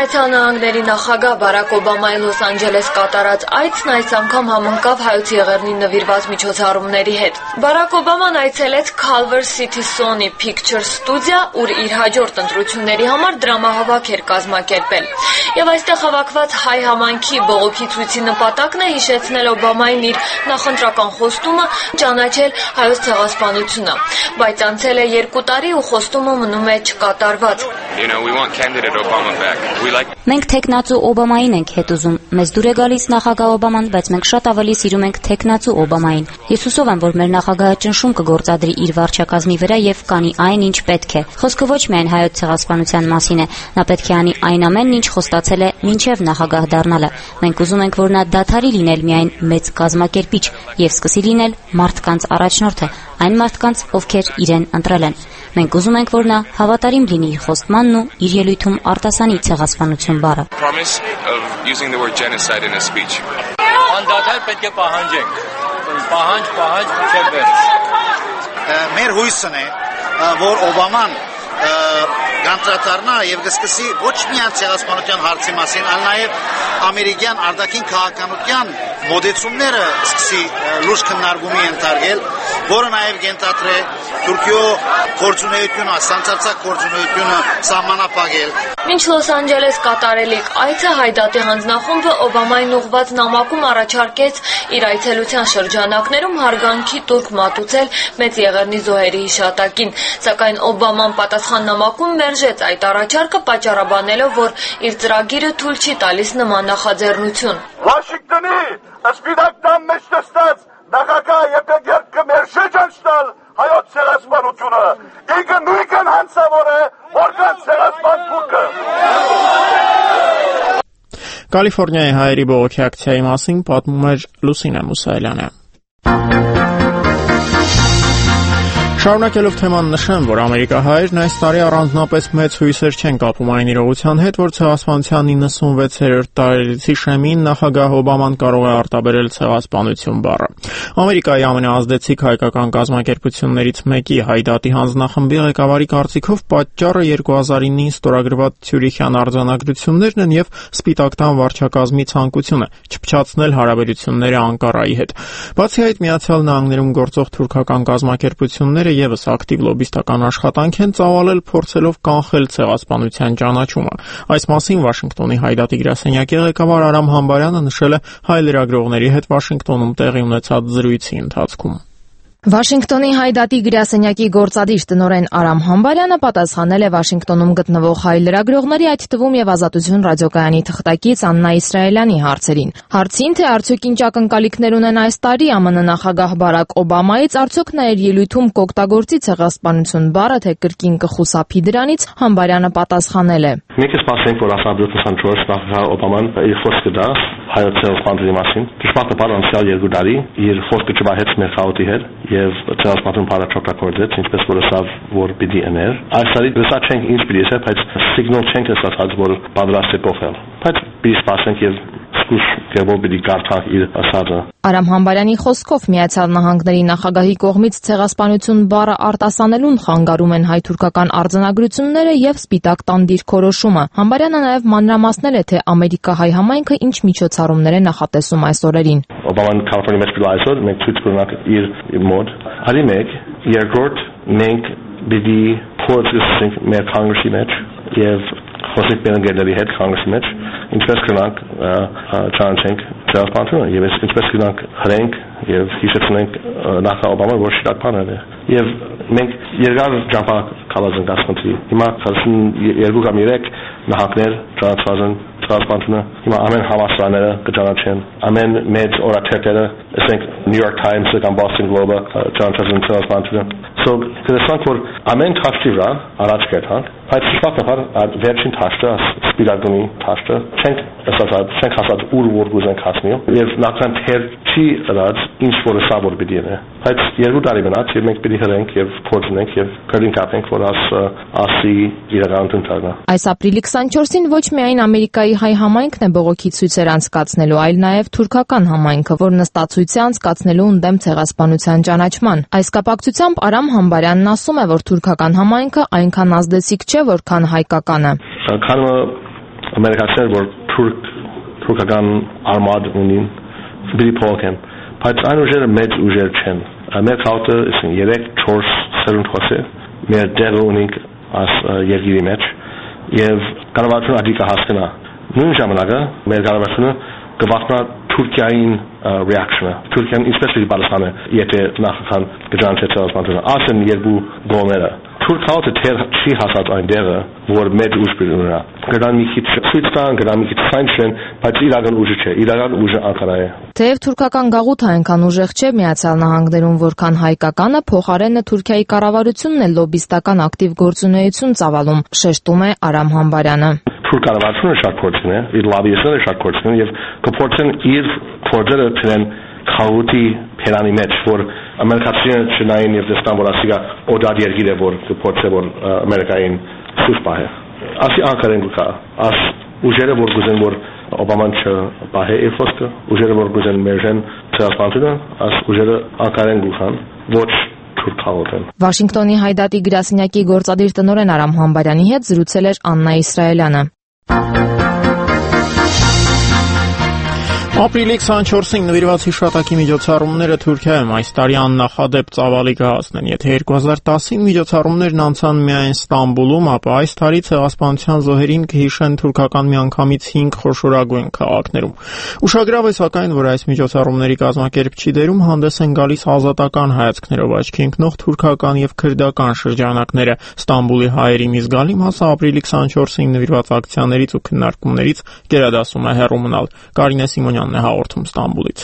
Միացյալ Նահանգների նախագահ Բարակ Օբամայի Լոս Անջելես կատարած այցն այս անգամ համընկավ Հայոց Եղեռնին նվիրված միջոցառումների հետ։ Բարակ Օբաման այցելեց Culver City Sony Pictures ստուդիա, ուր իր հաջորդ ընտրությունների համար դրամահավաք էր կազմակերպել։ Եվ այստեղ հավաքված հայ համայնքի բողոքի ցույցի նպատակն է հիշեցնել Օբամային իր նախընտրական խոստումը ճանաչել Հայոց ցեղասպանությունը, բայց անցել է երկու տարի ու խոստումը մնում է չկատարված։ You know, we want candidate Obama back. We like Մենք թեկնածու Օբամային ենք հետ ուզում։ Մեզ դուր է գալիս նախագահ Օբաման, բայց մենք շատ ավելի սիրում ենք թեկնածու Օբամային։ Ես հուսով եմ, որ մեր նախագահը ճնշում կգործադրի իր վարչակազմի վրա եւ կանի այն, ինչ պետք է։ Խոսքը ոչ միայն հայոց ցեղասպանության մասին է, նա պետք է անի այն ամենն, ինչ խոստացել է մինչև նախագահ դառնալը։ Մենք ուզում ենք, որ նա դադարի լինել միայն մեծ կազմակերպիչ եւ սկսի լինել մարդկանց առաջնորդը, այն մարդկանց, ովքեր իրեն ընտրել են։ Մենք ուզում ենք, որ նա հավատարիմ լինի իր խոստմանն ու իր ելույթում արտասանի ցեղասպանություն բառը։ promise of using the word genocide in a speech. Անդադար պետք է պահանջենք։ Պահանջ, պահանջ, մինչև վերջ։ Մեր հույսն է, որ Օբաման գանտրատարնա եւ կսկսի ոչ միայն ցեղասպանության հարցի մասին, այլ նաեւ ամերիկյան արտաքին քաղաքականության մոդեցումները սկսի լուրջ քննարկումի ենթարկել, որը նաեւ կենտրոնացրե Թուրքիո գործունեությունը, սանցարցակ գործունեությունը սահմանափակել։ Մինչ Լոս Անջելես կատարելիք այցը Հայդատի հանձնախումբը Օբամային ուղղված նամակում առաջարկեց իր այցելության շրջանակներում հարգանքի տուրք մատուցել Մեծ Եղեռնի զոհերի հիշատակին, սակայն Օբաման պատասխան նամակում մերժեց այդ առաջարկը, պատճառաբանելով, որ իր ծրագիրը թույլ չի տալիս նման նախաձեռնություն։ Վաշինգտոնի սպիտակ տան մեջ նստած նախագահ եթե երկը մերժի ճանչնալ հայոց ցեղասպանությունը, ինքը նույնքան հանցավոր է, որքան ցեղասպան թուրքը։ Կալիֆոռնիայի հայերի բողոքի ակցիայի մասին պատմում էր Լուսինե Մուսայելյանը։ Շարունակելով թեման նշեմ, որ ամերիկահայերն այս տարի առանձնապես մեծ հույսեր չեն կապում այն իրողության հետ, որ ցեղասպանության նվեցերորդ տարելիցի շեմին նախագահ Օբաման կարող է արտաբերել ցեղասպանություն բառը։ Ամերիկայի ամենաազդեցիկ հայկական կազմակերպություններից մեկի Հայդատի հանձնախմբի ղեկավարի կարծիքով պատճառը երկու հազար ինին ստորագրված Ցյուրիխյան արձանագրություններն են եւ Սպիտակ տան վարչակազմի ցանկությունը չփչացնել հարաբերությունները Անկարայի հետ։ Բացի այդ, Միացյալ Նահանգներում գործող թուրքական կազմակերպությունները եւս ակտիվ լոբիստական աշխատանք են ծավալել, փորձելով կանխել ցեղասպանության ճանաչումը։ Այս մասին Վաշինգտոնի Հայդատի գրասենյակի ղեկավար Արամ Համբարյանը նշել է հայ լրագրողների հետ Վաշինգտոնում տեղի ունեցած զրույցի ընթացքում։ Վաշինգտոնի Հայդատի գրասենյակի գործադիր տնօրեն Արամ Համբարյանը պատասխանել է Վաշինգտոնում գտնվող հայ լրագրողների, այդ թվում եւ Ազատություն ռադիոկայանի թղթակից Աննա Իսրայելյանի հարցերին։ Հարցին, թե արդյոք ինչ ակնկալիքներ ունեն այս տարի ԱՄՆ նախագահ Բարակ Օբամայից, արդյոք նա իր ելույթում կօգտագործի ցեղասպանություն բառը, թե կրկին կխուսափի դրանից, Համբարյանը պատասխանել է. Մենք սպասենք, որ ասաբրոց հանդուրս նախագահ Օբաման իր խոսքը դա հայոց ցեղասպանության մասին։ Դժբախտաբար անցյալ երկու տարի իր խոսքը չվահեց մեր խաղաղի հետ եւ ցեղասպանություն բարաչափակորձեց, ինչպես որ ասավ, որ պիտի աներ։ Այս տարի դասա չենք ինչ պիտի ասել, բայց սիգնալ չենք ասած, որ պատրաստ է փոխել։ Բայց պիտի սպասենք եւ սկուշ գերբով պիտի կարդանք իր ասածը։ Արամ Համբարյանի խոսքով Միացյալ Նահանգների նախագահի կողմից ցեղասպանություն բառը արտասանելուն խանգարում են հայ-թուրքական արձանագրությունները եւ Սպիտակ տան դիրքորոշումը։ Համբարյանը նաեւ մանրամասնել է, թե ամերիկահայ համայնքը ինչ միջոցառումներ է նախատեսում այս օրերին։ Օբաման Կալիֆոռնիա մեջ պլայսոր մենք ցույց կունենք իր մոդ։ Արի մեկ երկրորդ մենք պիտի փորձենք մեր կոնգրեսի մեջ եւ խոսենք բենգերների հետ կոնգրեսի մեջ ինչպես կնանք չանչենք ցեղասպանությունը եւ ինչպես կնանք հրենք եւ հիշեցնենք նախագահ Օբաման, որ շիրակ բան է եւ մենք երկար ճամփակ կալազն գասկոնցի հիմա քսաներկու կամ երեք նահանգներ ճանաչված են ցեղասպանությունը հիմա ամեն համասարանները կճանաչեն ամեն մեծ օրաթերթերը ասենք New York Times-ը կամ Boston Globe-ը ճանաչված են ցեղասպանությունը so կրեսանք որ ամեն թաշտի վրա առաջ կերանք բայց շփոթաբար վերջին թաշտը սպիրակոնի թաշտը չենք ասած չենք ասած ուր որ գուզենք հասնի եւ նախքան թեր չի ըրած ինչ որ սա որ պիտի է բայց երկու տարի մնաց եւ մենք պիտի հրենք եւ փորձենք եւ կրին կապենք որ աս ասի իրականություն դառնա։ Այս ապրիլի քսանչորսին ոչ միայն Ամերիկայի հայ համայնքն է բողոքի ցույցեր անցկացնելու, այլ նաեւ թուրքական համայնքը, որ նստացույց է անցկացնելու ընդդեմ ցեղասպանության ճանաչման։ Այս կապակցությամբ Արամ Համբարյանն ասում է, որ թուրքական համայնքը այնքան ազդեցիկ չէ, որքան հայկականը։ Քանը ամերիկացիներ որ թուրք թուրքական արմատ ունին բիլի փոխեն բայց այն ուժերը մեծ ուժեր չեն մեր քաղաքը իսկն երեք չորս սերունդ խոսե մեր դերը ունենք as երկիրի մեջ եւ կառավարությունը ադիկա հասկանա նույն ժամանակը մեր կառավարությունը կվախնա Թուրքիային reaction-ը Թուրքիան especially Բալասանը եթե նախքան գրանցեց ասվածանը ասեն երկու գոները թուրք քաղաքը թեր չի հասած այն դերը որ մեծ ուժ ունենա գրանցի մի քիչ ցույց տան գրանցի մի քիչ սանքշեն բայց իրական ուժը չէ իրական ուժը Անկարա է Թեև թուրքական գաղութը այնքան ուժեղ չէ Միացյալ Նահանգներում որքան հայկականը փոխարենը Թուրքիայի կառավարությունն է լոբիստական ակտիվ գործունեություն ծավալում շեշտում է Արամ Համբարյանը Թուրք կառավարությունը շատ փորձն է իր լոբիստները շատ փորձն են եւ կփորձեն իր փորձերը դրեն խաղութի փերանի մեջ որ ամերիկացիները չնային եւ դեսնան որ ասիգա օդար երկիր է որ կփորձե որ ամերիկային սուս պահե ասի անկարեն գուկա աս ուժերը որ գուզեն որ օբաման չպահե էֆոսկը ուժերը որ գուզեն մերժեն ցասպանտը աս ուժերը անկարեն գուքան ոչ Վաշինգտոնի Հայդատի գրասենյակի գործադիր տնօրեն Արամ Համբարյանի հետ զրուցել էր Աննա Իսրայելյանը Ապրիլի քսանչորսին նվիրված հիշատակի միջոցառումները Թուրքիայում այս տարի աննախադեպ ծավալի կհասնեն։ Եթե երկու հազար տասին միջոցառումներն անցան միայն Ստամբուլում, ապա այս տարի ցեղասպանության զոհերին կհիշեն թուրքական միանգամից հինգ խոշորագույն քաղաքներում։ Ուշագրավ է սակայն, որ այս միջոցառումների կազմակերպչի դերում հանդես են գալիս ազատական հայացքներով աչքի ընկնող թուրքական եւ քրդական շրջանակները։ Ստամբուլի հայերի մի զգալի մասը ապրիլի քսանչորսին նվիրված ակցիաներից ու քննարկումներից գերադասում է հեռու մնալ։ Կարինե Սիմոնյան է հաղորդում Ստամբուլից։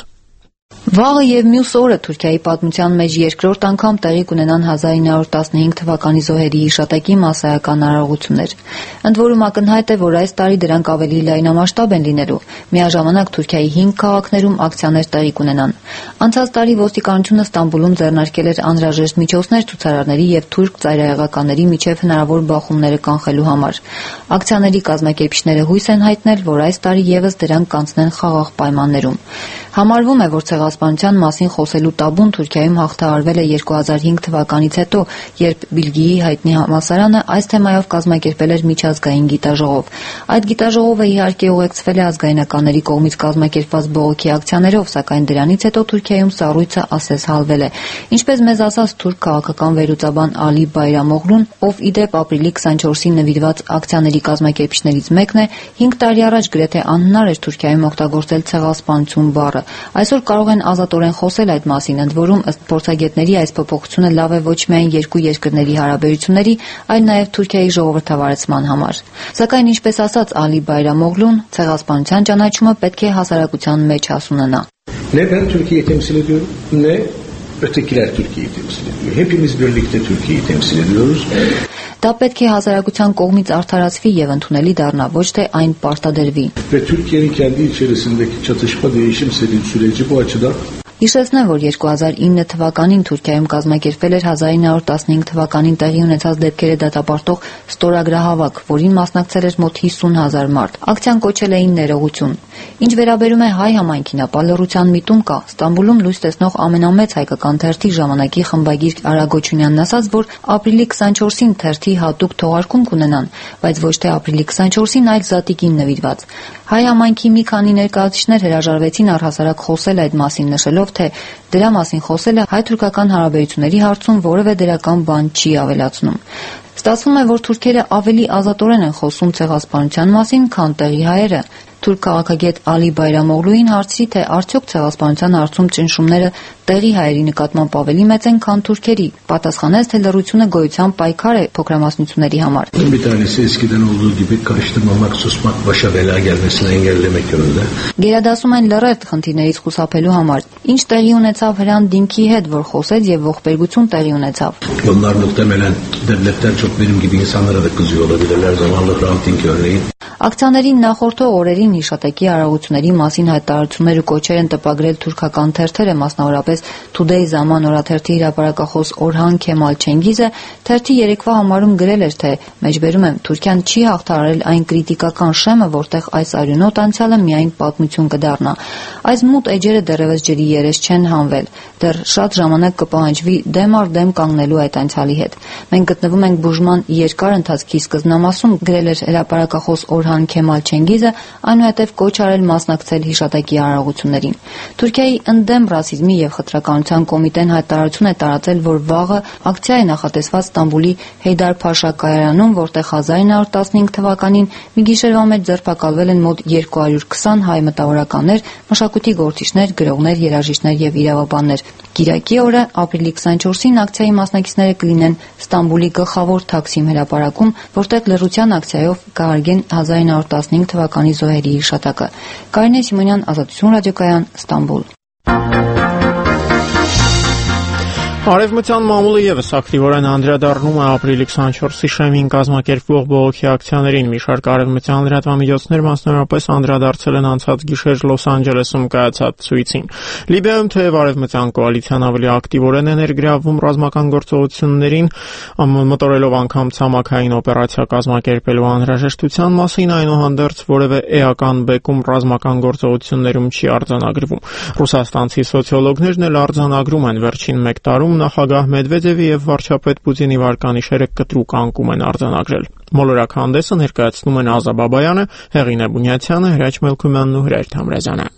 Վաղը եւ մյուս օրը Թուրքիայի պատմության մեջ երկրորդ անգամ տեղի կունենան հազար ինը հարյուր տասնհինգ թվականի զոհերի հիշատակի մասսայական արարողություններ։ Ընդ որում ակնհայտ է, որ այս տարի դրանք ավելի լայնամասշտաբ են լինելու։ Միաժամանակ Թուրքիայի հինգ քաղաքներում ակցիաներ տեղի կունենան։ Անցած տարի ոստիկանությունը Ստամբուլում ձեռնարկել էր անհրաժեշտ միջոցներ ցուցարարների եւ թուրք ծայրահեղականների միջև հնարավոր բախումները կանխելու համար։ Ակցիաների կազմակերպիչները հույս են հայտնել, որ այս տարի եւս դրանք կանցնեն խաղաղ պայմաններում։ Համարվում է, որ ցեղասպանության մասին խոսելու տաբուն Թուրքիայում հաղթահարվել է երկու հազար հինգ թվականից հետո, երբ Բիլգիի հայտնի համալսարանը այս թեմայով կազմակերպել էր միջազգային գիտաժողով։ Այդ գիտաժողովը իհարկե ուղեկցվել է ազգայնականների կողմից կազմակերպված բողոքի ակցիաներով, սակայն դրանից հետո Թուրքիայում սառույցը ասես հալվել է։ Ինչպես մեզ ասաց թուրք քաղաքական վերլուծաբան Ալի Բայրամօղլուն, ով ի դեպ ապրիլի քսանչորսին նվիրված ակցիաների կազմակերպիչներից մեկն է, հինգ տարի առաջ գրեթե անհնար էր Թուրքիայում օգտագործել ցեղասպանություն բառը։ Այսօր կարող են ազատորեն խոսել այդ մասին, ընդ որում ըստ փորձագետների այս փոփոխությունը լավ է ոչ միայն երկու երկրների հարաբերությունների, այլ նաև Թուրքիայի ժողովրդավարացման համար։ Սակայն ինչպես ասաց Ալի Բայրամօղլուն, ցեղասպանության ճանաչումը պետք է հասարակության մեջ հասունանա։ Ne ben Türkiye'yi temsil ediyorum, ne ötekiler Türkiye'yi temsil ediyor. Hepimiz birlikte Türkiye'yi temsil ediyoruz. Դա պետք է հասարակության կողմից արդարացվի եւ ընդունելի դառնա, ոչ թե այն պարտադրվի։ Ve Türkiye'nin kendi içerisindeki çatışma değişim süreci bu açıdan Հիշեցնեմ, որ երկու հազար ինը թվականին Թուրքիայում կազմակերպվել էր հազար ինը հարյուր տասնհինգ թվականին տեղի ունեցած դեպքերը դատապարտող ստորագրահավաք, որին մասնակցել էր մոտ հիսուն հազար մարդ։ Ակցիան կոչել էին ներողություն։ Ինչ վերաբերում է հայ համայնքին, ապա լռության միտում կա։ Ստամբուլում լույս տեսնող ամենամեծ հայկական թերթի ժամանակի խմբագիր Արա Գոչունյանն ասաց, որ ապրիլի քսանչորսին թերթի հատուկ թողարկում կունենան, բայց ոչ թե ապրիլի քսանչորսին, այլ Զատիկին նվիրված։ Հայ համայնքի մի քանի ներկայացուցիչներ հրաժարվեցին առհասարակ խոսել այդ մասին, նշելով, թե դրա մասին խոսելը հայ-թուրքական հարաբերությունների հարցում որևէ դրական բան չի ավելացնում։ Ստացվում է, որ թուրքերը ավելի ազատորեն են խոսում ցեղասպանության մասին, քան տեղի հայերը։ Թուրք քաղաքագետ Ալի Բայրամօղլուին հարցրի, թե արդյոք ցեղասպանության հարցում ճնշումները տեղի հայերի նկատմամբ ավելի մեծ են, քան թուրքերի։ Պատասխանեց, թե լռությունը գոյության պայքար է փոքրամասնությունների համար։ Bir tanesi eskiden olduğu gibi karıştırmamak, susmak, başa bela gelmesini engellemek yönünde. Գերադասում են լռել խնդիրներից խուսափելու համար։ Ինչ տեղի ունեցավ Հրանտ Դինքի հետ, որ խոսեց եւ ողբերգություն տեղի ունեցավ։ Onlar muhtemelen devletler çok benim gibi insanlara da kızıyor olabilirler. Zamanla Hrant Dink örneğin. Ակցիաներին նախորդող օրերին հիշատակի արարողությունների մասին հայտարարություններ ու կոչեր են տպագրել թուրքական թերթերը, մասնավորապես Today Zaman օրաթերթի հրապարակախոս Օրհան Քեմալ Չենգիզը թերթի երեկվա համարում գրել էր, թե մեջբերում եմ Թուրքիան չի հաղթահարել այն կրիտիկական շեմը, որտեղ այս արյունոտ անցյալը միայն պատմություն կդառնա։ Այս մութ էջերը դեռևս ջրի երես չեն հանվել, դեռ շատ ժամանակ կպահանջվի դեմ առ դեմ կանգնելու այդ անցյալի հետ։ Մենք գտնվում ենք բուժման երկար ընթացքի սկզբնամասում, գրել էր հրապարակախոս Օրհան Քեմալ Չենգիզը այնուհետև կոչ արել մասնակցել հիշատակի արարողություններին։ Թուրքիայի ընդդեմ ռասիզմի եւ խտրականության կոմիտեն հայտարարություն է տարածել, որ վաղը ակցիա է նախատեսված Ստամբուլի Հեյդար Փաշա կայարանում, որտեղ հազար ինը հարյուր տասնհինգ թվականին մի գիշերվա մեջ ձերբակալվել են մոտ երկու հարյուր քսան հայ մտավորականներ, մշակույթի գործիչներ, գրողներ, երաժիշտներ եւ իրավաբաններ։ Կիրակի օրը ապրիլի քսանչորսին ակցիայի մասնակիցները կլինեն Ստամբուլի գլխավոր Թաքսիմ հրապարակում, որտեղ լռության ակցիայով կհարգեն հազար ինը հարյուր տասնհինգ թվականի զոհերի հիշատակը։ Կարինե Սիմոնյան, Ազատություն ռադիոկայան, Ստամբուլ։ Արևմտյան մամուլը եւս ակտիվորեն անդրադառնում է ապրիլի քսանչորսի շեմին կազմակերպվող բողոքի ակցիաներին։ Մի շարք արևմտյան լրատվամիջոցներ մասնավորապես անդրադարձել են անցած գիշեր Լոս Անջելեսում կայացած ցույցին։ Լիբիայում թեև արևմտյան կոալիցիան ավելի ակտիվորեն է ներգրավվում ռազմական գործողություններին, մտորելով անգամ ցամաքային օպերացիա կազմակերպելու անհրաժեշտության մասին, այնուհանդերձ որևէ էական բեկում ռազմական գործողություններում չի արձանագրվում։ Ռուսաստանցի սոցիոլոգներն էլ արձանագրում են վերջին մեկ տարում նախագահ Մեդվեդևի եւ վարչապետ Պուտինի վարկանիշերը կտրուկ անկում են արձանագրել։ Մոլորակ հանդեսը ներկայացնում են Ազա Բաբայանը, Հեղինե Բունյացյանը, Հրաչ Մելքումյանն ու Հրայր Թամրազյանը։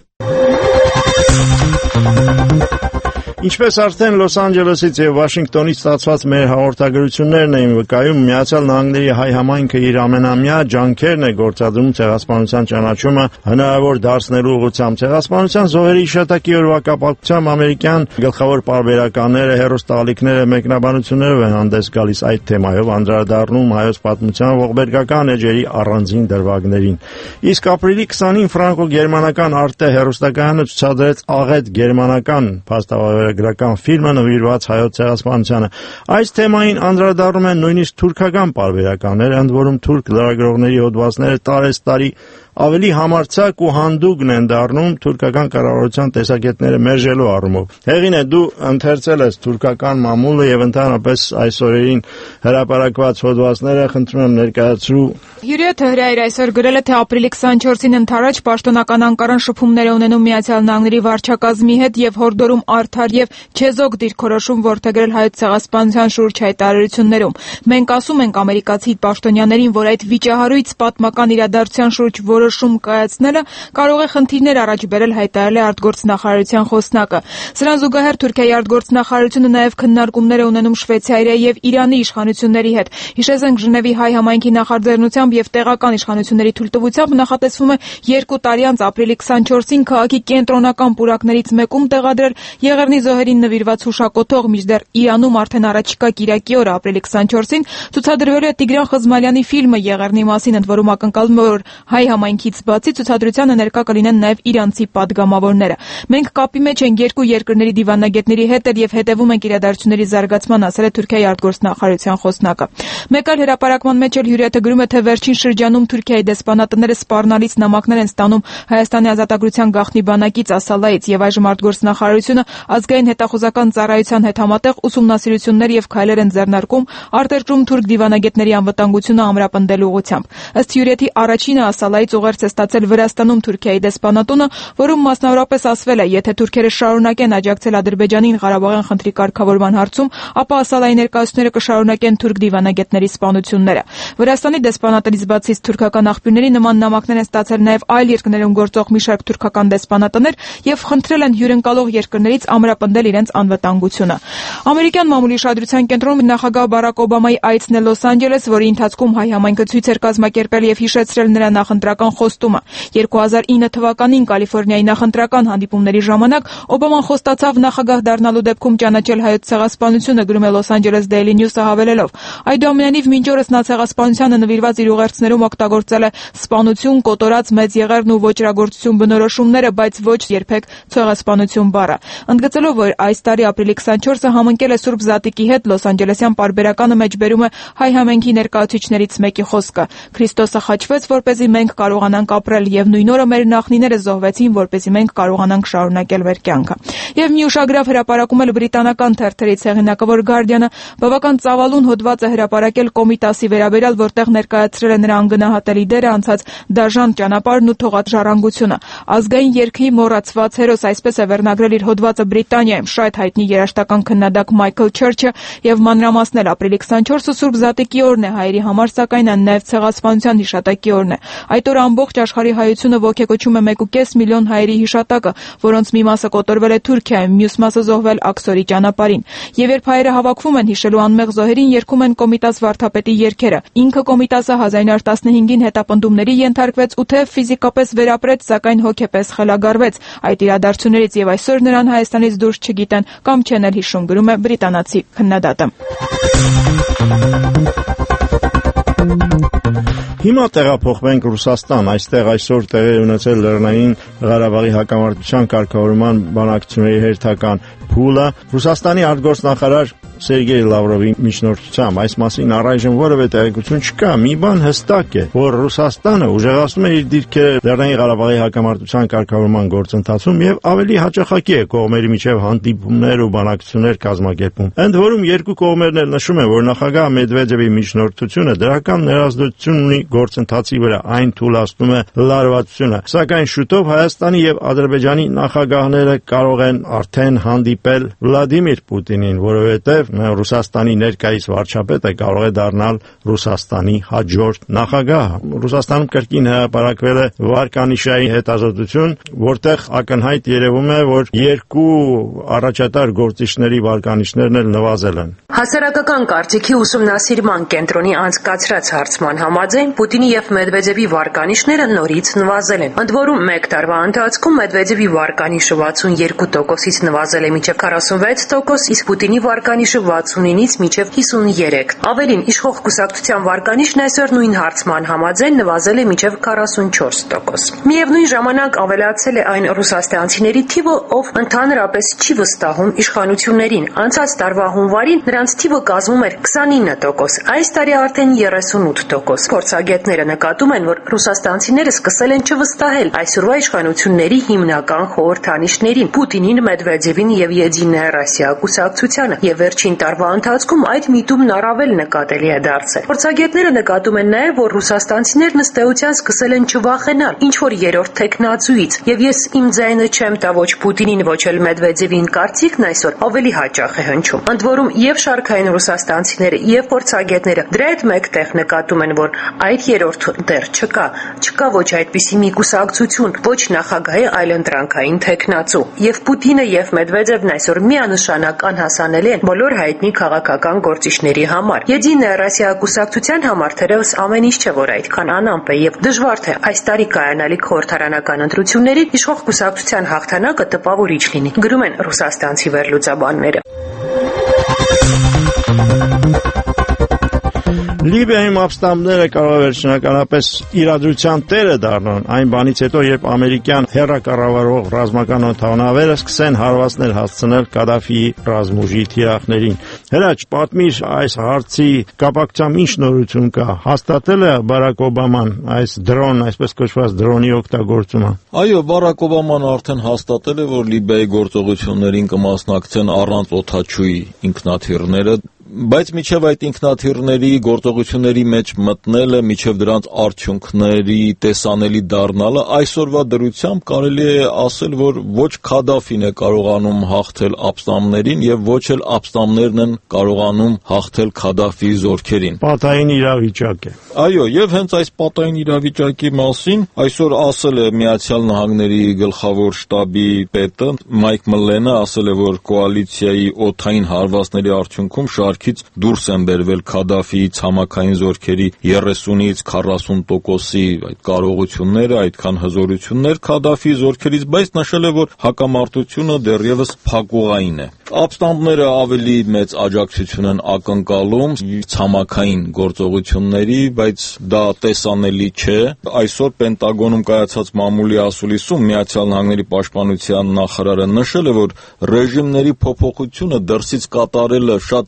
Ինչպես արդեն Լոս Անջելեսից եւ Վաշինգտոնից ստացված մեր հաղորդագրություններն էին վկայում, Միացյալ Նահանգների հայ համայնքը իր ամենամյա ջանքերն է գործադրում ցեղասպանության ճանաչումը հնարավոր դարձնելու ուղղությամբ։ Ցեղասպանության զոհերի հիշատակի օրվա կապակցությամբ ամերիկյան գլխավոր պարբերականները, հեռուստաալիքները, մեկնաբանություններով են հանդես գալիս այդ թեմայով, անդրադառնում հայոց պատմության ողբերգական էջերի առանձին դրվագներին։ Իսկ ապրիլի քսանին ֆրանկո-գերմանական Արտե հեռուստակայանը ցուցադրեց աղետ գերմանական փաստավավեր գրական ֆիլմը նվիրված հայոց ցեղասպանությանը։ Այս թեմային անդրադառնում են նույնիսկ թուրքական պարբերականներ, ընդ որում թուրք լրագրողների հոդվածները տարեստարի ավելի համարձակ ու հանդուգն են դառնում թուրքական կառավարության տեսակետները մերժելու առումով։ Հեղինե, դու ընթերցել ես թուրքական մամուլը եւ ընդհանրապես այս օրերին հրապարակված հոդվածները, խնդրում եմ ներկայացրու։ Հյուրիեթը Հրայր այսօր գրել է, թե ապրիլի քսանչորսին ընդառաջ պաշտոնական Անկարան շփումներ է ունենում Միացյալ Նահանգների վարչակազմի հետ եւ հորդորում արդար եւ չեզոք դիրքորոշում որդեգրել հայոց ցեղասպանության շուրջ հայտարարություններում։ Մենք ասում ենք ամերիկացի պաշտոնյաներին, որ այդ վիճահարույց պատմական իրադարձության շուրջ որոշում կայացնելը կարող է խնդիրներ առաջ բերել, հայտարարել է արտգործնախարարության խոսնակը։ Սրան զուգահեռ Թուրքիայի արտգործնախարարությունը նաեւ քննարկումներ է ունենում Շվեյցարիայի եւ Իրանի իշխանությունների հետ։ Հիշեցենք, Ժնևի հայ համայնքի նախաձեռնությամբ եւ տեղական իշխանությունների թույլտվությամբ նախատեսվում է երկու տարի անց ապրիլի քսանչորսին քաղաքի կենտրոնական պուրակներից մեկում տեղադրել Եղեռնի զոհերին նվիրված հուշակոթող, մինչդեռ Իրանում արդեն առաջիկա կիրակի օրը ապրիլի քսանչորսին ցուցադրվելու է Տիգրան Խզմալյանի ֆիլմը Եղեռնի մասին, ընդ որում ակնկալվում է, որ հայ համայնքից բացի ցուցադրությանը ներկա կլինեն նաեւ իրանցի падգամավորները։ Մենք կապի մեջ ենք երկու երկրների դիվանագետների հետ եւ հետեւում ենք իրադարձությունների զարգացման, ասել է Թուրքիայի արտգործնախարարության խոսնակը։ Մեկ այլ հրապարակման մեջ էլ Հյուրիեթը գրում է, թե վերջին շրջանում Թուրքիայի դեսպանատները սպառնալից նամակներ են ստանում Հայաստանի ազատագրության գաղտնի բանակից Ասալայից եւ այժմ արտգործնախարարությունը ազգային հետախուզական ծառայության հետ համատեղ ուսումնասիրություններ եւ քայլեր են ձեռնարկում արտերկրում թուրք դիվանագետների անվտանգությունը ամրապնդելու ուղղությամբ։ Ըստ Հյուրիեթի առաջինը Ասալայից ուղերձ է ստացել Վրաստանում Թուրքիայի դեսպանատունը, որում մասնավորապես ասվել է, եթե թուրքերը շարունակեն աջակցել Ադրբեջանին Ղարաբաղյան խնդրի կարգավորման հարցում, ապա Ասալայի ներկայացուցիչները կշարունակեն թուրք դիվանագետների սպանությունները։ Վրաստանի դեսպանատներից բացի թուրքական աղբյուրների նման նամակներ են ստացել նաև այլ երկրներում գործող մի շարք թուրքական դեսպանատներ եւ խնդրել են հյուրընկալող երկրներից ամրապնդել իրենց անվտանգությունը։ Ամերիկյան մամուլի ուշադրության կենտրոնում նախագահ Բարակ Օբամայի այցն է Լոս Անջելես, որի ընթացքում հայ համայնքը ցույց էր կազմակերպել եւ հիշեցրել նրա նախընտրական խոստումը։ երկու հազար ինը թվականին Կալիֆոռնիայի նախընտրական հանդիպումների ժամանակ Օբաման խոստացավ նախագահ դառնալու դեպքում ճանաչել հայոց ցեղասպանությունը, գրում է Los Angeles Daily News-ը հավելելով. Այդուամենայնիվ մինչ օրս նա ցեղասպանությանը նվիրված իր ուղերձներում օգտագործել է սպանություն, կոտորած, մեծ եղեռն ու ոճրագործություն բնորոշումները, բայց ոչ երբեք ցեղասպանություն բառը։ Ընդգծելով, որ այս տարի ապրիլի քսանչորսը համընկել է Սուրբ Զատիկի հետ, Լոս Անջելեսյան պարբերականը մեջբերում է հայ համայնքի ներկայացուցիչներից մեկի խոսքը. Քրիստոսը խաչվեց, որպեսզի մենք կարողանանք ապրել, եւ նույն օրը մեր նախնիները զոհվեցին, որպեսզի մենք կարողանանք շարունակել մեր կյանքը։ Եվ մի ուշագրավ հրապարակում էլ բրիտանական թերթերից հեղինակը, որ Guardian-ը բավական ծավալուն հոդված է հրապարակել Կոմիտասի վերաբերյալ, որտեղ ներկայացրել է նրա անգնահատելի դերը, անցած դաժան ճանապարհն ու թողած ժառանգությունը։ Ազգային երգի մոռացված հերոս, այսպես է վերնագրել իր հոդվածը բրիտ Բրիտանիայում շատ հայտնի երաժշտական քննադատ Մայքլ Չերչը եւ մանրամասնել ապրիլի քսանչորսը Սուրբ Զատիկի օրն է հայերի համար, սակայն այն նաեւ ցեղասպանության հիշատակի օրն է։ Այդ օրը ամբողջ աշխարհի հայությունը ոգեկոչում է մեկ կես միլիոն հայերի հիշատակը, որոնց մի մասը կոտորվել է Թուրքիայում, մյուս մասը զոհվել Աքսորի ճանապարհին։ Եվ երբ հայերը հավաքվում են հիշելու անմեղ զոհերին, երգում են Կոմիտաս վարդապետի երգերը։ Ինքը Կոմիտասը հազար նույնսուն տասնհինգին հետապնդումների ենթարկվեց ու թեև ֆիզիկապես վերապրեց, սակայն հոգեպես խելագարվեց այդ իրադարձություններից եւ այսօր նրան Հայաստանից դուրս չգիտեն կամ չեն էլ հիշում, գրում է բրիտանացի քննադատը։ Հիմա տեղափոխվենք Ռուսաստան, այստեղ այսօր տեղի ունեցել Լեռնային Ղարաբաղի հակամարտության կարգավորման բանակցությունների հերթական փուլը։ Ռուսաստանի արտգործնախարար Սերգեյ Լավրովի միջնորդությամբ այս մասին առայժմ որևէ տեղեկություն չկա։ Մի բան հստակ է, որ Ռուսաստանը ուժեղացնում է իր դիրքերը Լեռնային Ղարաբաղի հակամարտության կարգավորման գործընթացում եւ ավելի հաճախակի է կողմերի միջև հանդիպումներ ու բանակցություններ կազմակերպում։ Ընդ որում երկու կողմերն էլ նշում են, որ նախագահ Մեդվեդևի միջնորդությունը դրական ներազդեցություն ունի գործընթացի վրա, այն թույլատնում է լարվածությունը։ Սակայն շուտով Հայաստանի եւ Ադրբեջանի նախագահները կարող են արդեն հանդիպել Վլադիմիր Պուտինին, որովհետեւ Ռուսաստանի ներկայիս վարչապետը կարող է դառնալ Ռուսաստանի հաջորդ նախագահ։ Ռուսաստանում կրկին հրապարակվել է վարկանիշային հետազոտություն, որտեղ ակնհայտ երևում է, որ երկու առաջատար գործիչների վարկանիշներն էլ նվազել են։ Հասարակական կարծիքի ուսումնասիրման կենտրոնի անցկացրած հարցման համաձայն Պուտինի եւ Մեդվեդևի վարկանիշները նորից նվազել են։ Ընդ որում մեկ տարվա ընթացքում Մեդվեդևի վարկանիշը վաթսունյոթ տոկոսից նվազել է մինչև քառասունվեց տոկոս, իսկ Պուտինի վարկանիշը վաթսունինից մինչև հիսունյոթ։ Ավելին, իշխող կուսակցության վարկանիշն այսօր նույն հարցման համաձայն նվազել է մինչև քառասունչորս տոկոս։ Միևնույն ժամանակ ավելացել է այն ռուսաստանցիների թիվը, ով ընդհանրապես չի վստահում իշխանություններին։ Անցած տարվա հունվարին նրանց թիվը կազմում էր քսանինը տոկոս, այս տարի արդեն երեսունութ տոկոս։ Փորձագետները նկատում են, որ ռուսաստանցիները սկսել են չվստահել այսօրվա իշխանությունների հիմնական խորհրդանիշներին՝ Պուտինին, Մեդվեդևին եւ Եդինայա Ռոսիա կուսակցությանը, եւ վերջին տարվա ընթացքում այդ միտումն առավել նկատելի է դարձել։ Փորձագետները նկատում են նաեւ, որ ռուսաստանցիներն ըստ էության սկսել են չվախենալ ինչ որ երրորդ թեկնածուից, եւ ես իմ ձայնը չեմ տա ոչ Պուտինին, ոչ էլ Մեդվեդևին կարծիքն այսօր ավելի հաճախ է հնչում։ Ընդ որում եւ շարքային ռուսաստանցիները եւ փորձագետները դրա հետ մեկտեղ նկատում են, որ այդ երրորդը դեռ չկա, չկա ոչ այդպիսի մի կուսակցություն, ոչ նախագահի, այլ ընտրանքային թեկնածու։ Եվ Պուտինը եւ Մեդվեդևն այսօր միանշանակ անհասանելի են բոլոր հայտնի քաղաքական գործիչների համար։ Եդինայա Ռոսիա կուսակցության համար թերևս ամեն ինչ չէ, որ այդքան անամպ է եւ դժվար թե այս տարի կայանալիք խորհրդարանական ընտրություններին իշխող կուսակցության հաղթանակը տպավորիչ լինի, գրում են ռուսաստանցի վերլուծաբանները։ Լիբիայում ապստամբները կարող է վերջնականապես իրադրության տերը դառնան այն բանից հետո, երբ ամերիկյան հեռակառավարող ռազմական օդանավերը սկսեն հարվածներ հասցնել Կադաֆիի ռազմուժի թիրախներին։ Հրաչ, պատմիր այս հարցի կապակցությամբ ինչ նորություն կա։ Հաստատել է Բարակ Օբաման այս դրոն, այսպես կոչված դրոնի օգտագործումը։ Այո, Բարակ Օբաման արդեն հաստատել է, որ Լիբիայի գործողություններին կմասնակցեն առանց օդաչուի ինքնաթիռները, բայց միջև այդ ինքնաթիռների գործողությունների մեջ մտնելը, միջև դրանց արդյունքների տեսանելի դառնալը, այսօրվա դրությամբ կարելի է ասել, որ ոչ Քադաֆին է կարողանում հաղթել ապստամբներին եւ ոչ էլ ապստամբներն են կարողանում հաղթել Քադաֆիի զորքերին։ Պատային իրավիճակ է։ Այո, եւ հենց այս պատային իրավիճակի մասին այսօր ասել է Միացյալ Նահանգների գլխավոր շտաբի պետը Մայք Մլենը, ասել է, որ կոալիցիայի օդային հարվածների արդյունքում շարքից դուրս են բերվել Քադաֆիի ցամաքային զորքերի երեսունից քառասուն տոկոսի այդ կարողությունները, այդքան հզորություններ Քադաֆիի զորքերից, բայց նշել է, որ հակամարտությունը դեռևս փակուղային է։ Ապստամբները ավելի մեծ աջակցություն են ակնկալում ցամաքային գործողությունների, բայց դա տեսանելի չէ։ Այսօր Պենտագոնում կայացած մամուլի ասուլիսում Միացյալ Նահանգների պաշտպանության նախարարը նշել է, որ ռեժիմների փոփոխությունը դրսից կատարելը շատ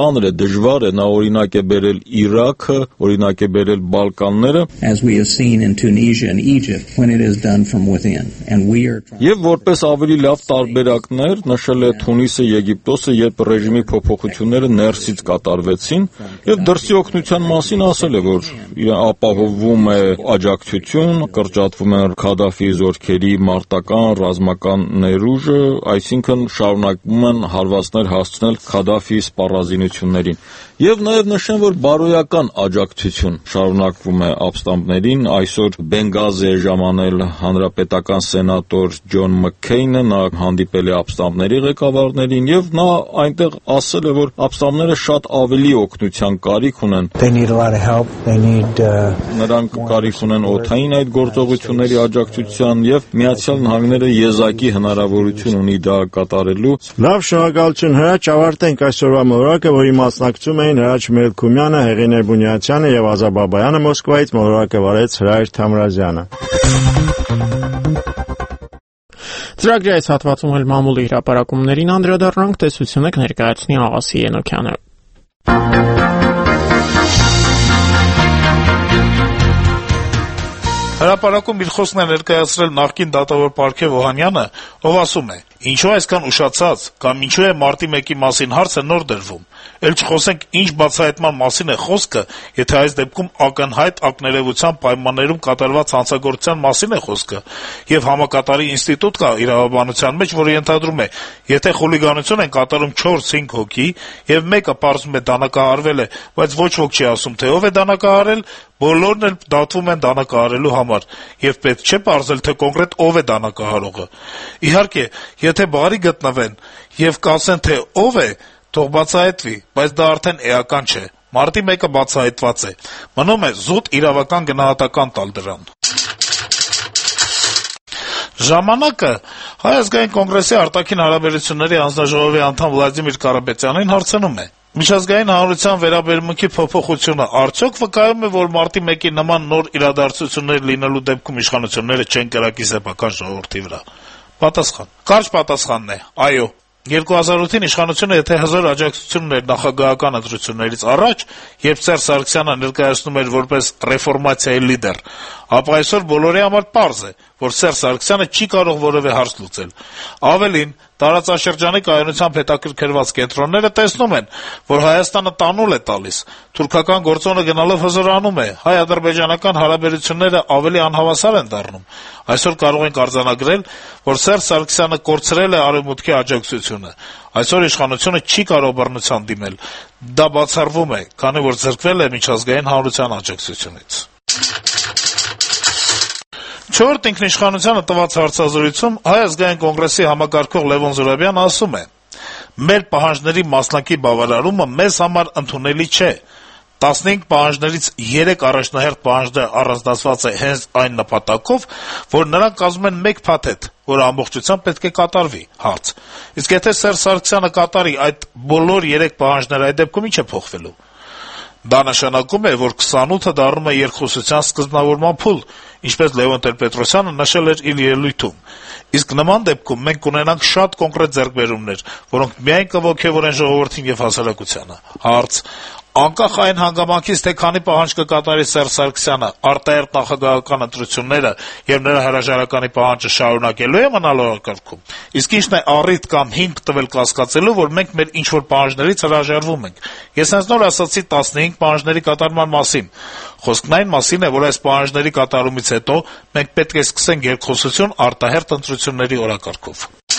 ծանր է, դժվար է, նա օրինակ է բերել Իրաքը, օրինակ է բերել Բալկանները։ As we have seen in Tunisia and Egypt when it is done from within and we are Եվ որպես ավելի լավ տարբերակներ նշել է Թունիսը, Եգիպտոսը, երբ ռեժիմի փոփոխությունները ներսից կատարվեցին, եւ դրսի օգնության մասին ասել է, որ ապահովվում է աջակցություն, կրճատվում են Քադաֆի զորքերի մարտական, ռազմական ներուժը, այսինքն շարունակվում են հարվածներ հասցնել Քադաֆի սպառազինություններին։ Եվ նաև նշեն, որ բարոյական աջակցություն շարունակվում է ապստամբներին, այսօր Բենգազի է ժամանել հանրապետական սենատոր Ջոն Մքքեյնը, նա հանդիպել է ապստամբների ղեկավարներին եւ նա այնտեղ ասել է, որ ապստամբները շատ ավելի օգնության կարիք ունեն։ Նրանք կարիք ունեն օդային այդ գործողությունների աջակցության եւ Միացյալ Նահանգները եզակի հնարավորություն ունի դա կատարելու։ Լավ, շնորհակալություն Հրաչ, ավարտենք այսօրվա մոլորակը, որի մասնակցում էին Հրաչ Մելքումյանը, Հեղինե Բունյացյանը եւ Ազա Բաբայանը Մոսկվայից, մոլորակը վարեց Հրայր Թամրազյանը։ Ծրագրի այս հատվածում էլ մամուլի հրապարակումներին անդրադառնանք, տեսություն եք ներկայացնի Աղասի Ենոքյանը։ Հրապարակում իր խոսքն է ներկայացրել նախկին դատավոր Պարքև Օհանյանը, ով ասում է. «Ինչու այսքան ուշացած կամ ինչու է մարտի մեկի մասին հարցը նոր դրվում։ Էլ չխոսենք ինչ բացահայտման մասին է խոսքը, եթե այս դեպքում ակնհայտ ակներևության պայմաններում կատարված հանցագործության մասին է խոսքը, եւ համակատարի ինստիտուտ կա իրավաբանության մեջ, որը ենթադրում է, եթե խուլիգանություն են կատարում չորս-հինգ հոգի, եւ մեկը պարզվում է դանակահարվել է, բայց ոչ ոք չի ասում, թե ով է դանակահարել, բոլորն էլ դատվում են դանակահարելու համար, եւ պետք չէ պարզել, թե կոնկրետ ով է դանակահարողը։ Իհարկե, եթե բարի գտնվեն եւ կասեն, թե ով է, թող բացահայտվի, բայց դա արդեն էական չէ։ Մարտի մեկը բացահայտված է։ Մնում է զուտ իրավական գնահատական տալ դրան»։ «Ժամանակը» Հայ ազգային կոնգրեսի արտաքին հարաբերությունների հանձնաժողովի անդամ Վլադիմիր Կարապետյանին հարցնում է. «Միջազգային հանրության վերաբերմունքի փոփոխությունը արդյոք վկայում է, որ մարտի մեկի նման նոր իրադարձություններ լինելու դեպքում իշխանությունները չեն կրակի սեփական ժողովրդի վրա»։ Պատասխան. Կարճ պատասխանն է. այո։ երկու հազար ութին իշխանությունը եթե հզոր աջակցություն ուներ նախագահական ընտրություններից առաջ, երբ Սերժ Սարգսյանը ներկայացնում էր որպես ռեֆորմացիայի լիդեր, ապա այսօր բոլորի համար պարզ է, որ Սերժ Սարգսյանը չի կարող որևէ հարց լուծել։ Ավելին, տարածաշրջանի կայունությամբ հետաքրքրված կենտրոնները տեսնում են, որ Հայաստանը տանուլ է տալիս, թուրքական գործոնը գնալով հզորանում է, հայ-ադրբեջանական հարաբերությունները ավելի անհավասար են դառնում։ Այսօր կարող ենք արձանագրել, որ Սերժ Սարգսյանը կորցրել է արևմուտքի աջակցությունը։ Այսօր իշխանությունը չի կարող բռնության դիմել։ Դա բացառվում է, քանի որ զրկվել է միջազգային հանրության աջակցությունից»։ Չորրորդ ինքնիշխանությանը տված հարցազրույցում Հայ ազգային կոնգրեսի համակարգող Լևոն Զուրաբյանը ասում է. «Մեր պահանջների մասնակի բավարարումը մեզ համար ընդունելի չէ։ տասնհինգ պահանջներից երեք առաջնահերթ պահանջները առանձնացված է հենց այն նպատակով, որ նրանք կազմում են մեկ փաթեթ, որը ամբողջությամբ պետք է կատարվի»։ Հարց. Իսկ եթե Սերժ Սարգսյանը կատարի այդ բոլոր երեք պահանջները, այդ դեպքում ինչ է փոխվելու։ Դա նշանակում է, որ քսանութը դառնում է երկխոսության սկզբնավորման փուլ, ինչպես Լևոն Տեր-Պետրոսյանը նշել էր իր ելույթում։ Իսկ նման դեպքում մենք կունենանք շատ կոնկրետ ձեռքբերումներ, որոնք միայն կոգևորեն ժողովրդին եւ հասարակությանը։ Հարց. անկախ այն հանգամանքից, թե քանի պահանջ կկատարի Սերժ Սարգսյանը, արտահերթ նախագահական ընտրությունները եւ նրա հրաժարականի պահանջը շարունակելու է մնալ օրակարգում։ Իսկ ինչն է առիթ կամ հիմք տվել կասկածելու, որ մենք մեր ինչ-որ պահանջներից հրաժարվում ենք։ Ես հենց նոր ասացի տասնհինգ պահանջների կատարման մասին։ Խոսքն այն մասին է, որ այս պահանջների կատարումից հետո մենք պետք է սկսենք երկխոսություն արտահերթ ընտրությունների օրակարգով։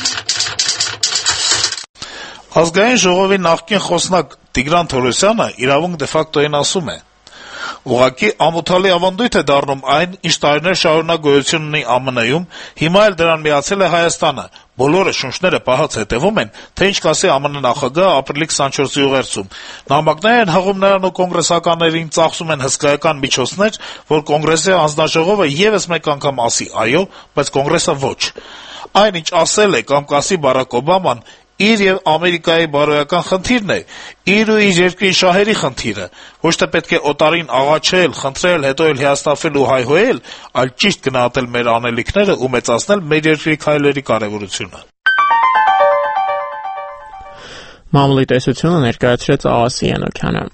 Ազգային ժողովի նախկին խոսնակ Տիգրան Թորոսյանը իրավունք դե ֆակտոին ասում է. «Ուղղակի ամոթալի ավանդույթ է դառնում այն, ինչ տարիներ շարունակ գոյություն ունի ԱՄՆ-ում, հիմա էլ դրան միացել է Հայաստանը։ Բոլորը շունչները պահած հետևում են, թե ինչ կասի ԱՄՆ նախագահը ապրիլի քսանչորսի ուղերձում։ Նամակներ են հղում նրան ու կոնգրեսականներին, ծախսում են հսկայական միջոցներ, որ կոնգրեսի հանձնաժողովը եւս մեկ անգամ ասի այո, բայց կոնգրեսը ոչ։ Այն, ինչ ասել է կամ կասի Բարակ Օբաման, իր եւ Ամերիկայի բարոյական խնդիրն է, իր ու իր երկրի շահերի խնդիրը, ոչ թե պետք է օտարին աղաչել, խնդրել, հետո էլ հիասթափվել ու հայհոյել, այլ ճիշտ գնահատել մեր անելիքները ու մեծացնել մեր երկրի քայլերի կարեւորությունը»։ Մամուլի տեսությունը ներկայացրեց Աղասի Ենոքյանը։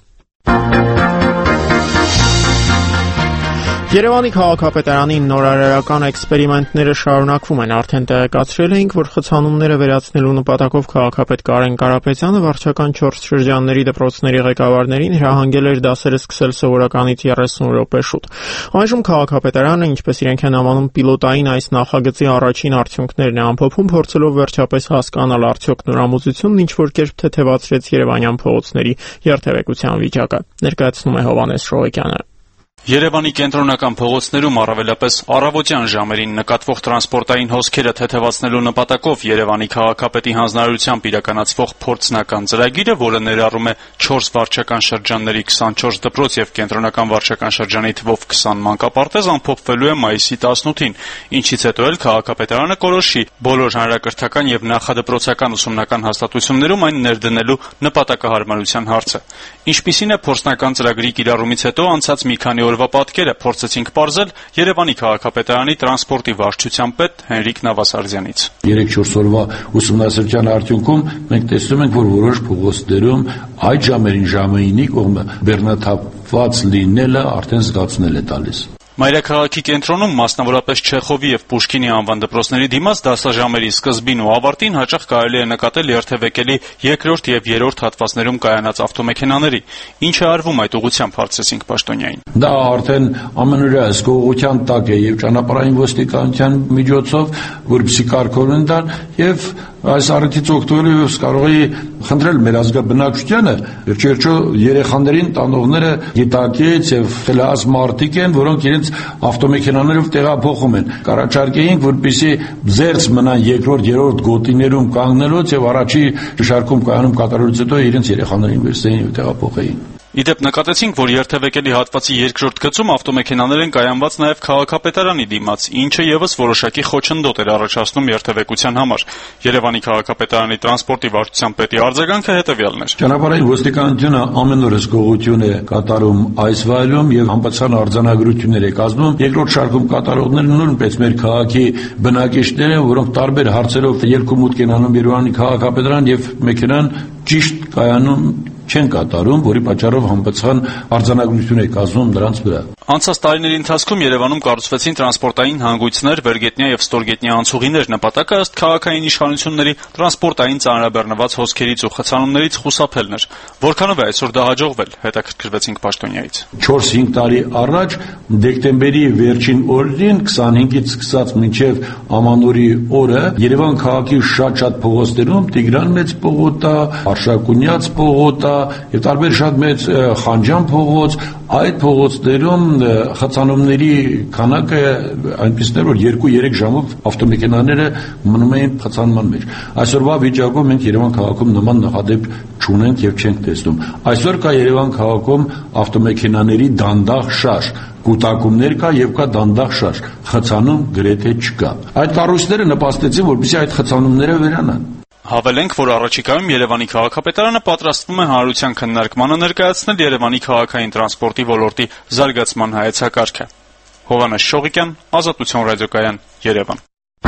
Երևանի քաղաքապետարանի նորարարական էքսպերիմենտները շարունակվում են, արդեն տեղեկացրել էինք, որ խցանումները վերացնելու նպատակով քաղաքապետ Կարեն Կարապետյանը վարչական չորս շրջանների դպրոցների ղեկավարներին հրահանգել էր դասերը սկսել սովորականից երեսուն րոպե շուտ։ Այժմ քաղաքապետարանը, ինչպես իրենք են անվանում, պիլոտային այս նախագծի առաջին արդյունքներն է ամփոփում, փորձելով վերջապես հասկանալ արդյոք նորամուծությունն ինչ որ կերպ թեթևացրեց երևանյան փողոցների երթևեկության վիճակը։ Ներկայացնում է Հովհաննես Շողոկյանը։ Երևանի կենտրոնական փողոցներում առավելապես առավոտյան ժամերին նկատվող տրանսպորտային հոսքերը թեթևացնելու նպատակով Երևանի քաղաքապետի հանձնարարությամբ իրականացվող փորձնական ծրագիրը, որը ներառում է չորս վարչական շրջանների քսանչորս դպրոց եւ կենտրոնական վարչական շրջանի թվով քսան մանկապարտեզ, ամփոփվելու է մայիսի տասնութին, ինչից հետո էլ քաղաքապետարանը կորոշի բոլոր հանրակրթական եւ նախադպրոցական ուսումնական հաստատություններում այն ներդնելու նպատակահարմարության հարցը։ Ինչպիսին է փորձնական ծրագրի կիրառումից հետո անցած մի քանի օրվա պատկերը, փորձեցինք պարզել Երևանի քաղաքապետարանի տրանսպորտի վարչության պետ Հենրիկ Նավասարդյանից։ երեք-չորս օրվա ուսումնասիրության արդյունքում մենք տեսնում ենք, որ որոշ փողոցներում այդ ժամերին ժամայինի կողմը բեռնաթափված լինելը արդեն զգացնել է տալիս։ Մայրաքաղաքի կենտրոնում, մասնավորապես Չեխովի եւ Պուշկինի անվան դպրոցների դիմաց դասաժամերի սկզբին ու ավարտին հաճախ կարելի է նկատել երթևեկելի երկրորդ եւ երրորդ հատվածներում կայանած ավտոմեքենաների, ինչը արվում այդ ուղղությամբ, հարցրեցինք պաշտոնյային։ Դա արդեն ամենօրյա հսկողության տակ է եւ ճանապարհային ոստիկանության միջոցով, որպեսզի կարգավորեն դա եւ այս առիթից օգտվելով կարող էի խնդրել մեր ազգաբնակչությանը, վերջերչո երեխաներին տանողները գիտակից եւ խելաս մարդիկ են, որոնք իրենց ավտոմեքենաներով տեղափոխում են։ Կառաջարկեինք, որպեսզի զերծ մնան երկրորդ, երրորդ գոտիներում կանգնելուց եւ առաջի շարքում կայանում կատարելուց հետո իրենց երեխաներին վերցնեին եւ տեղափոխեին։ Իդեպ նկատեցինք, որ երթևեկելի հատվածի երկրորդ գծում ավտոմեքենաներ են կայանված նաև քաղաքապետարանի դիմաց, ինչը եւս որոշակի խոչընդոտ էր առաջացնում երթևեկության համար։ Երևանի քաղաքապետարանի տրանսպորտի վարչության պետի արձագանքը հետևյալն էր։ Ճանապարհային ոստիկանությունը ամեն օր հսկողություն է կատարում այս վայրում եւ համապատասխան արձանագրություններ է կազմում։ Երկրորդ շարքում կատարողները նույնպես մեր քաղաքի բնակիչներ են, որոնք տարբեր հարցերով ելքում մուտք են անում Երևանի քաղաքապետարան եւ մեքենան ճիշտ կայանում չեն կատարում, որի պատճառով համապատասխան արձանագրություն է կազմում նրանց վրա։ Անցած տարիների ընթացքում Երևանում կառուցվեցին տրանսպորտային հանգույցներ, վերգետնյա եւ ստորգետնյա անցուղիներ, նպատակը ըստ քաղաքային իշխանությունների տրանսպորտային ծանրաբեռնված հոսքերից ու խցանումներից խուսափելն էր։ Որքանով է այսօր դա հաջողվել, հետաքրքրվեցինք պաշտոնյայից։ չորս-հինգ տարի առաջ դեկտեմբերի վերջին օրերին քսանհինգից սկսած մինչև ամանորի օրը Երևան քաղաքի շատ-շատ փողոցներում Տիգրան մեծ պողոտա, Արշակունյաց պողոտա եւ տարբեր շատ մեծ Խանջան փողոց, այդ փողոցներում խցանումների քանակը այնպիսին էր, որ երկու-երեք ժամով ավտոմեքենաները մնում էին խցանման մեջ։ Այսօրվա վիճակում մենք Երևան քաղաքում նման նախադեպ չունենք եւ չենք տեսնում։ Այսօր կա Երևան քաղաքում ավտոմեքենաների դանդաղ շարժ, կուտակումներ կա եւ կա դանդաղ շարժ, խցանում գրեթե չկա։ Այդ կառույցները նպաստեցին, որպեսզի այդ խցանումները վերանան։ Հավելենք, որ առաջիկայում Երևանի քաղաքապետարանը պատրաստվում է հանրության քննարկմանը ներկայացնել Երևանի քաղաքային տրանսպորտի ոլորտի զարգացման հայեցակարգը։ Հովհաննես Շողոկյան, Ազատություն ռադիոկայան, Երևան։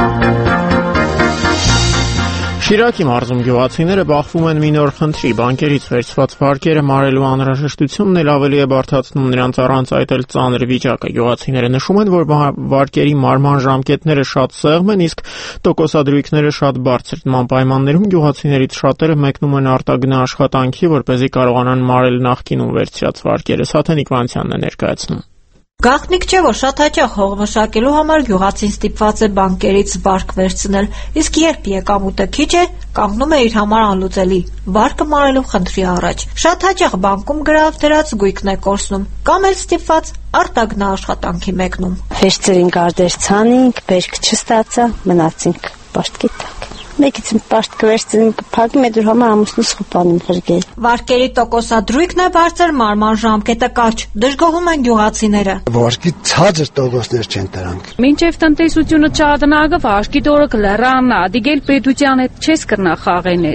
Շիրակի մարզում գյուղացիները բախվում են մի նոր խնդրի, բանկերից վերցված վարկերը մարելու անհրաժեշտությունն էլ ավելի է բարդացնում նրանց առանց այդ էլ ծանր վիճակը։ Գյուղացիները նշում են, որ վարկերի մարման ժամկետները շատ սեղմ են, իսկ տոկոսադրույքները շատ բարձր։ Նման պայմաններում գյուղացիներից շատերը մեկնում են արտագնա աշխատանքի, որպեսզի կարողանան մարել նախկինում վերցրած վարկերը։ Սաթենիկ Վանցյանն է ներկայացնում։ Գաղտնիք չէ, որ շատ հաճախ հող մշակելու համար գյուղացին ստիպված է բանկերից վարկ վերցնել, իսկ երբ եկամուտը քիչ է, կանգնում է իր համար անլուծելի վարկը մարելու խնդրի առաջ։ Շատ հաճախ բանկում գրավ դրած գույքն է կորցնում, կամ էլ ստիպված արտագնա աշխատանքի մեկնում։ Վերցրինք արդերցանինք, բերք չստացա, մնացինք պաշտքի տակ։ Մեկից պաշտք վերցրինք, փակում է դուր համար ամուսնուս խոպանում ղրգել։ Վարկերի տոկոսադրույքն է բարձր, մարման ժամկետը կարճ, դժգոհում են գյուղացիները։ Վարկի ցածր տոկոսներ չեն դրանք։ Մինչև տնտեսությունը չադնագը վարկի դորը կլրանա, դիգել պետության հետ չես կրնա խաղենես։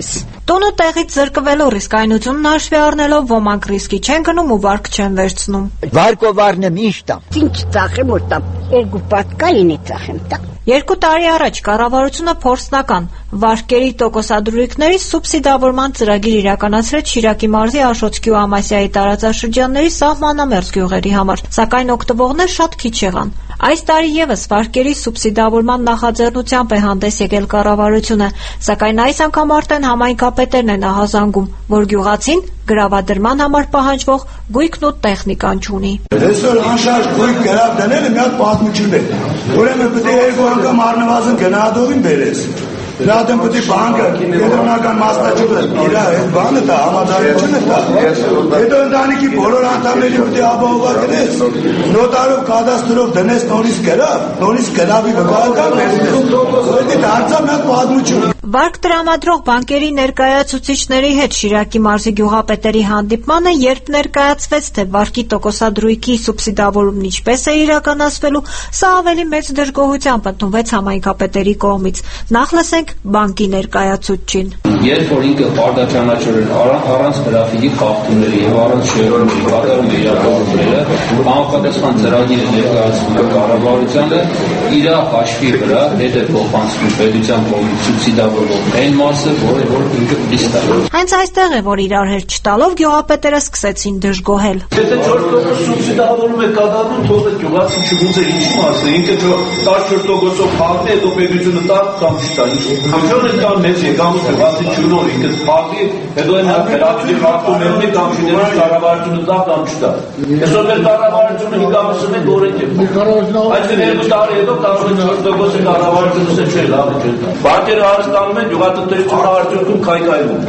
Տոնը տեղից զրկվելու ռիսկայնությունն հաշվի առնելով ոմանք ռիսկի չեն գնում ու վարկ չեն վերցնում։ Վարկովարնը միշտ է։ Ինչ ծախեմ որ տա երկու պատկայինի ծախեմ տա։ Երկու տարի առաջ կառավարությունը փորձնական վարկերի տոկոսադրույքների սուբսիդավորման ծրագիր իրականացրեց Շիրակի մարզի Աշոտսկի ու Ամասիայի տարածաշրջանների սահմանամերձ գյուղերի համար, սակայն օգտվողներ շատ քիչ եղան։ Այս տարի եւս վարկերի սուբսիդավորման նախաձեռնությամբ է հանդես եկել կառավարությունը, սակայն այս անգամ արդեն համայնքապետերն են ահազանգում, որ գյուղացին գրավադրման համար պահանջվող գույքն ու տեխնիկան չունի։ Այսօր անշարժ գույք գրավ դնելը մի հատ պատմություն է։ Ուրեմն պետք է երկու անգամ առնվազն գնահատողին բերես։ Դրադեմ պետք է բանկը կենտրոնական մասնաճյուղը իր այդ բանը դա համաձայնությունը դա։ Հետո ընտանիքի բոլոր անդամների պետք է ապահովար գնես։ Նոտարով կադաստրով դնես նորից գրավ, նորից գրավի վկայական վերցնես։ Դա դարձավ մի հատ պատմություն։ Վարկ տրամադրող բանկերի ներկայացուցիչների հետ Շիրակի մարզի գյուղապետերի հանդիպմանը, երբ ներկայացվեց, թե վարկի տոկոսադրույքի սուբսիդավորումն ինչպես է իրականացվելու, սա ավելի մեծ դժգոհությամբ ընդունվեց համայնքապետերի կողմից։ Նախ լսենք բանկի ներկայացուցչին։ Երբ որ ինքը բարդաճանաչորեն առանց գրաֆիկի խախտումների եւ առանց շեղումների կատարում է իրականությունները, համապատասխան ծրագիրը ներկայացվում է կառավարությանը, իր հաշվի վրա հետ է փոխանցվում պետության կողմից սուբսիդավորող այն մասը, որը որ ինքը լիստ է։ Հենց այստեղ է, որ իրար հետ չտալով գյուղապետերը սկսեցին դժգոհել։ Եթե չորս տոկոս սուբսիդավորում է կատարում, թող է գյուղացին չգուցե ինչի մասը, ինքը տասնչորս տոկոսով խախտի, հետո պետությունը տա կամ չտա։ Համջոն է տան մեծ եկամուտ գյուղացին չունոր, ինքը խախտի, հետո այն հրապետացի խախտումներն է կամ շիների կառավարությունը տա կամ չտա։ Այսօր մեր կառավարությունը հինգամսում է գորեկ է։ Այս երկու տարի հետո տասնչորս տոկոսը կառավարությունը չէ, լավ չէ։ Բանկերը հարստանում են, գյուղատնտեսությունը արդյունքում քայքայվում։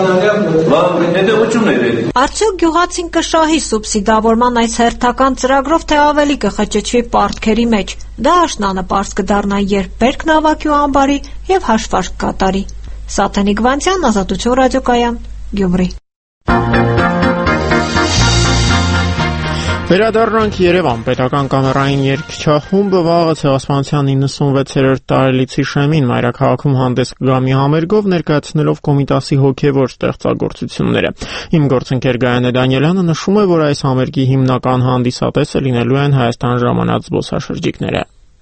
Լավ, հետևություն է եղել։ Արդյոք գյուղացին կշահի սուբսիդավորման այս հերթական ծրագրով, թե ավելի կխճճվի պարտքերի մեջ։ Դա աշնանը պարզ կդառնա, երբ բերքն հավաքի ու ամբարի եւ հաշվարկ կատարի։ Սաթենիկ Վանցյան, Ազատություն ռադիոկայան, Գյումրի։ Վերադառնանք Երևան։ Պետական կամերային երգչախումբը վաղը Ցեղասպանության իննսունվեցերորդ տարելիցի շեմին մայրաքաղաքում հանդես կգա մի համերգով, ներկայացնելով Կոմիտասի հոգևոր ստեղծագործությունները։ Իմ գործընկեր Գայանե Դանիելյանը նշում է, որ այս համերգի հիմնական հանդիսատեսը լինելու են Հայաստան ժամանած զբոսաշրջիկները։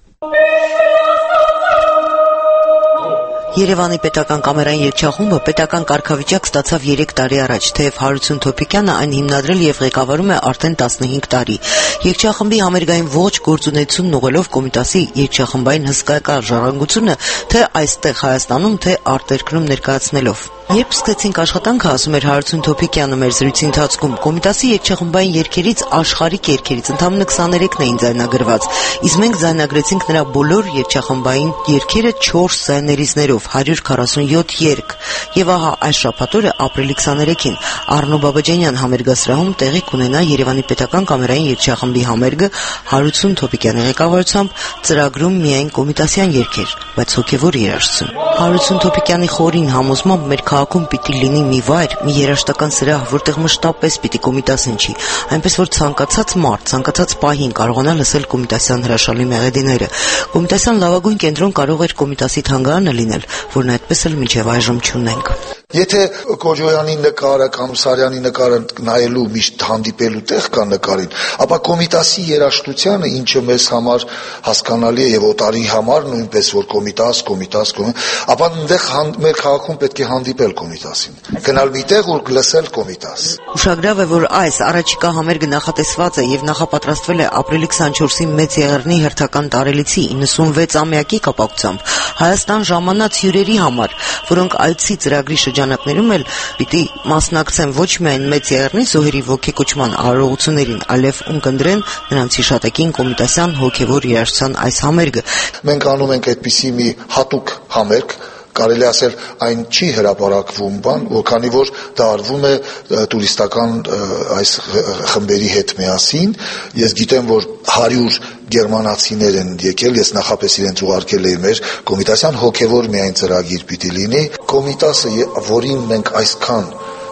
Երևանի պետական կամերային երգչախումբը պետական կարգավիճակ ստացավ երեք տարի առաջ, թեև Հարություն Թոփիկյանը այն հիմնադրել եւ ղեկավարում է արդեն տասնհինգ տարի։ Երգչախմբի համերգային ողջ գործունեությունն ուղղելով Կոմիտասի երգչախմբային հսկայական ժառանգությունը թե այստեղ Հայաստանում, թե արտերկրում ներկայացնելով։ Երբ սկսեցինք աշխատանքը, ասում էր Հարություն Թոփիկյանը մեր զրույցի ընթացքում, Կոմիտասի երգչախմբային երգերից աշխարհիկ երգերից ընդամենը քսաներեքն էին ձայնագրված, իսկ մենք ձայնագրեցինք նրա բոլոր երգչախմբային երգերը չորս ձայներիզներով, հարյուր քառասունյոթ երգ։ Եվ ահա այս շաբաթօրը ապրիլի քսաներեքին Առնո Բաբաջանյան համերգասրահում տեղի կունենա Երևանի պետական կամերային երգչախմբի համերգը Հարություն Թոփիկյանի ղեկավարությամբ, ծրագրում միայն կոմիտասյան երգեր, բայց հոգևոր երաժշտություն։ Հարություն Թոփիկյանի խորին համոզմամբ մեր քաղաքում պիտի լինի մի վայր, մի երաժշտական սրահ, որտեղ մշտապես պիտի Կոմիտաս հնչի, այնպես որ ցանկացած մարդ, ցանկացած պահին կարողանա լսել Կոմիտասյան հրաշալի մեղեդիները։ Կոմիտասյան լավագույն կենտրոն կարող էր Կոմիտասի թանգարանը լինել, որն այդպես էլ մինչև այժմ չունենք։ Եթե Կոջոյանի նկարը կամ Սարյանի նկարը նայելու միշտ հանդիպելու տեղ կա նկարին, ապա Կոմիտասի երաժշտությունը, ինչը մեզ համար հասկանալի է եւ օտարի համար նույնպես որ Կոմիտաս, Կոմիտաս, ապա այնտեղ մեր քաղաքում պետք է հանդիպել Կոմիտասին, գնալ մի տեղ ու լսել Կոմիտաս։ Ուշագրավ է, որ այս առաջիկա համերգը նախատեսված է եւ նախապատրաստվել է ապրիլի քսանչորսի Մեծ Եղեռնի հերթական տարելիցի իննսունվեց-ամյակի կապակցությամբ Հայաստան ժամանած հյուրերի համար, որոնք այցի ծրագրի շրջանակներում էլ պիտի մասնակցեն ոչ միայն Մեծ Եղեռնի զոհերի ոգեկոչման արարողություններին, այլև ունկնդրեն նրանց հիշատակին Կոմիտասյան հոգևոր երաժշտության այս համերգը։ Մենք անում ենք այդպիսի մի հատուկ համերգ, կարելի ասել այն չի հրապարակվում բան, քանի որ դա արվում է տուրիստական այս խմբերի հետ միասին։ Ես գիտեմ, որ հարյուր գերմանացիներ են եկել, ես նախապես իրենց ուղարկել էի մեր Կոմիտասյան հոգևոր միայն ծրագիր պիտի լինի։ Կոմիտասը, որին մենք այսքան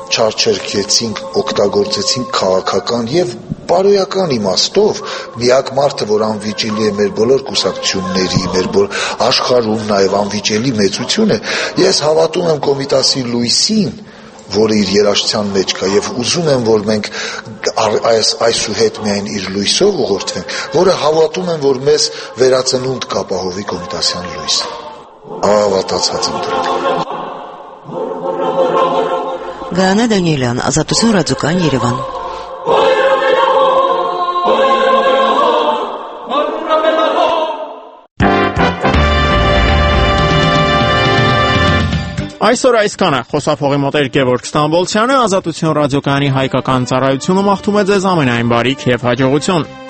չարչերքեցինք, օգտագործեցինք քաղաքական եւ բարոյական իմաստով միակ մարդը, որ անվիճելի է մեր բոլոր կուսակցությունների, մեր բոլոր աշխարհում նաեւ անվիճելի մեծություն է, ես հավատում եմ Կոմիտասի լույսին, որը իր երաշխության մեջ կա եւ ուզում եմ, որ մենք այս այսուհետ միայն իր լույսով ուղղորդվենք, որը հավատում եմ, որ մեզ վերածնունդ կապահովի Կոմիտասյան լույսը։ Հավատացած եմ դրան։ Գայանե Դանիելյան, Ազատություն ռադիոկայան, Երևան։ Այսօր այսքանը, խոսափողի մոտ էր Գևորգ Ստամբոլցյանը, Ազատություն ռադիոկայանի հայկական ծառայությունը մաղթում է ձեզ ամենայն բարիք եւ հաջողություն։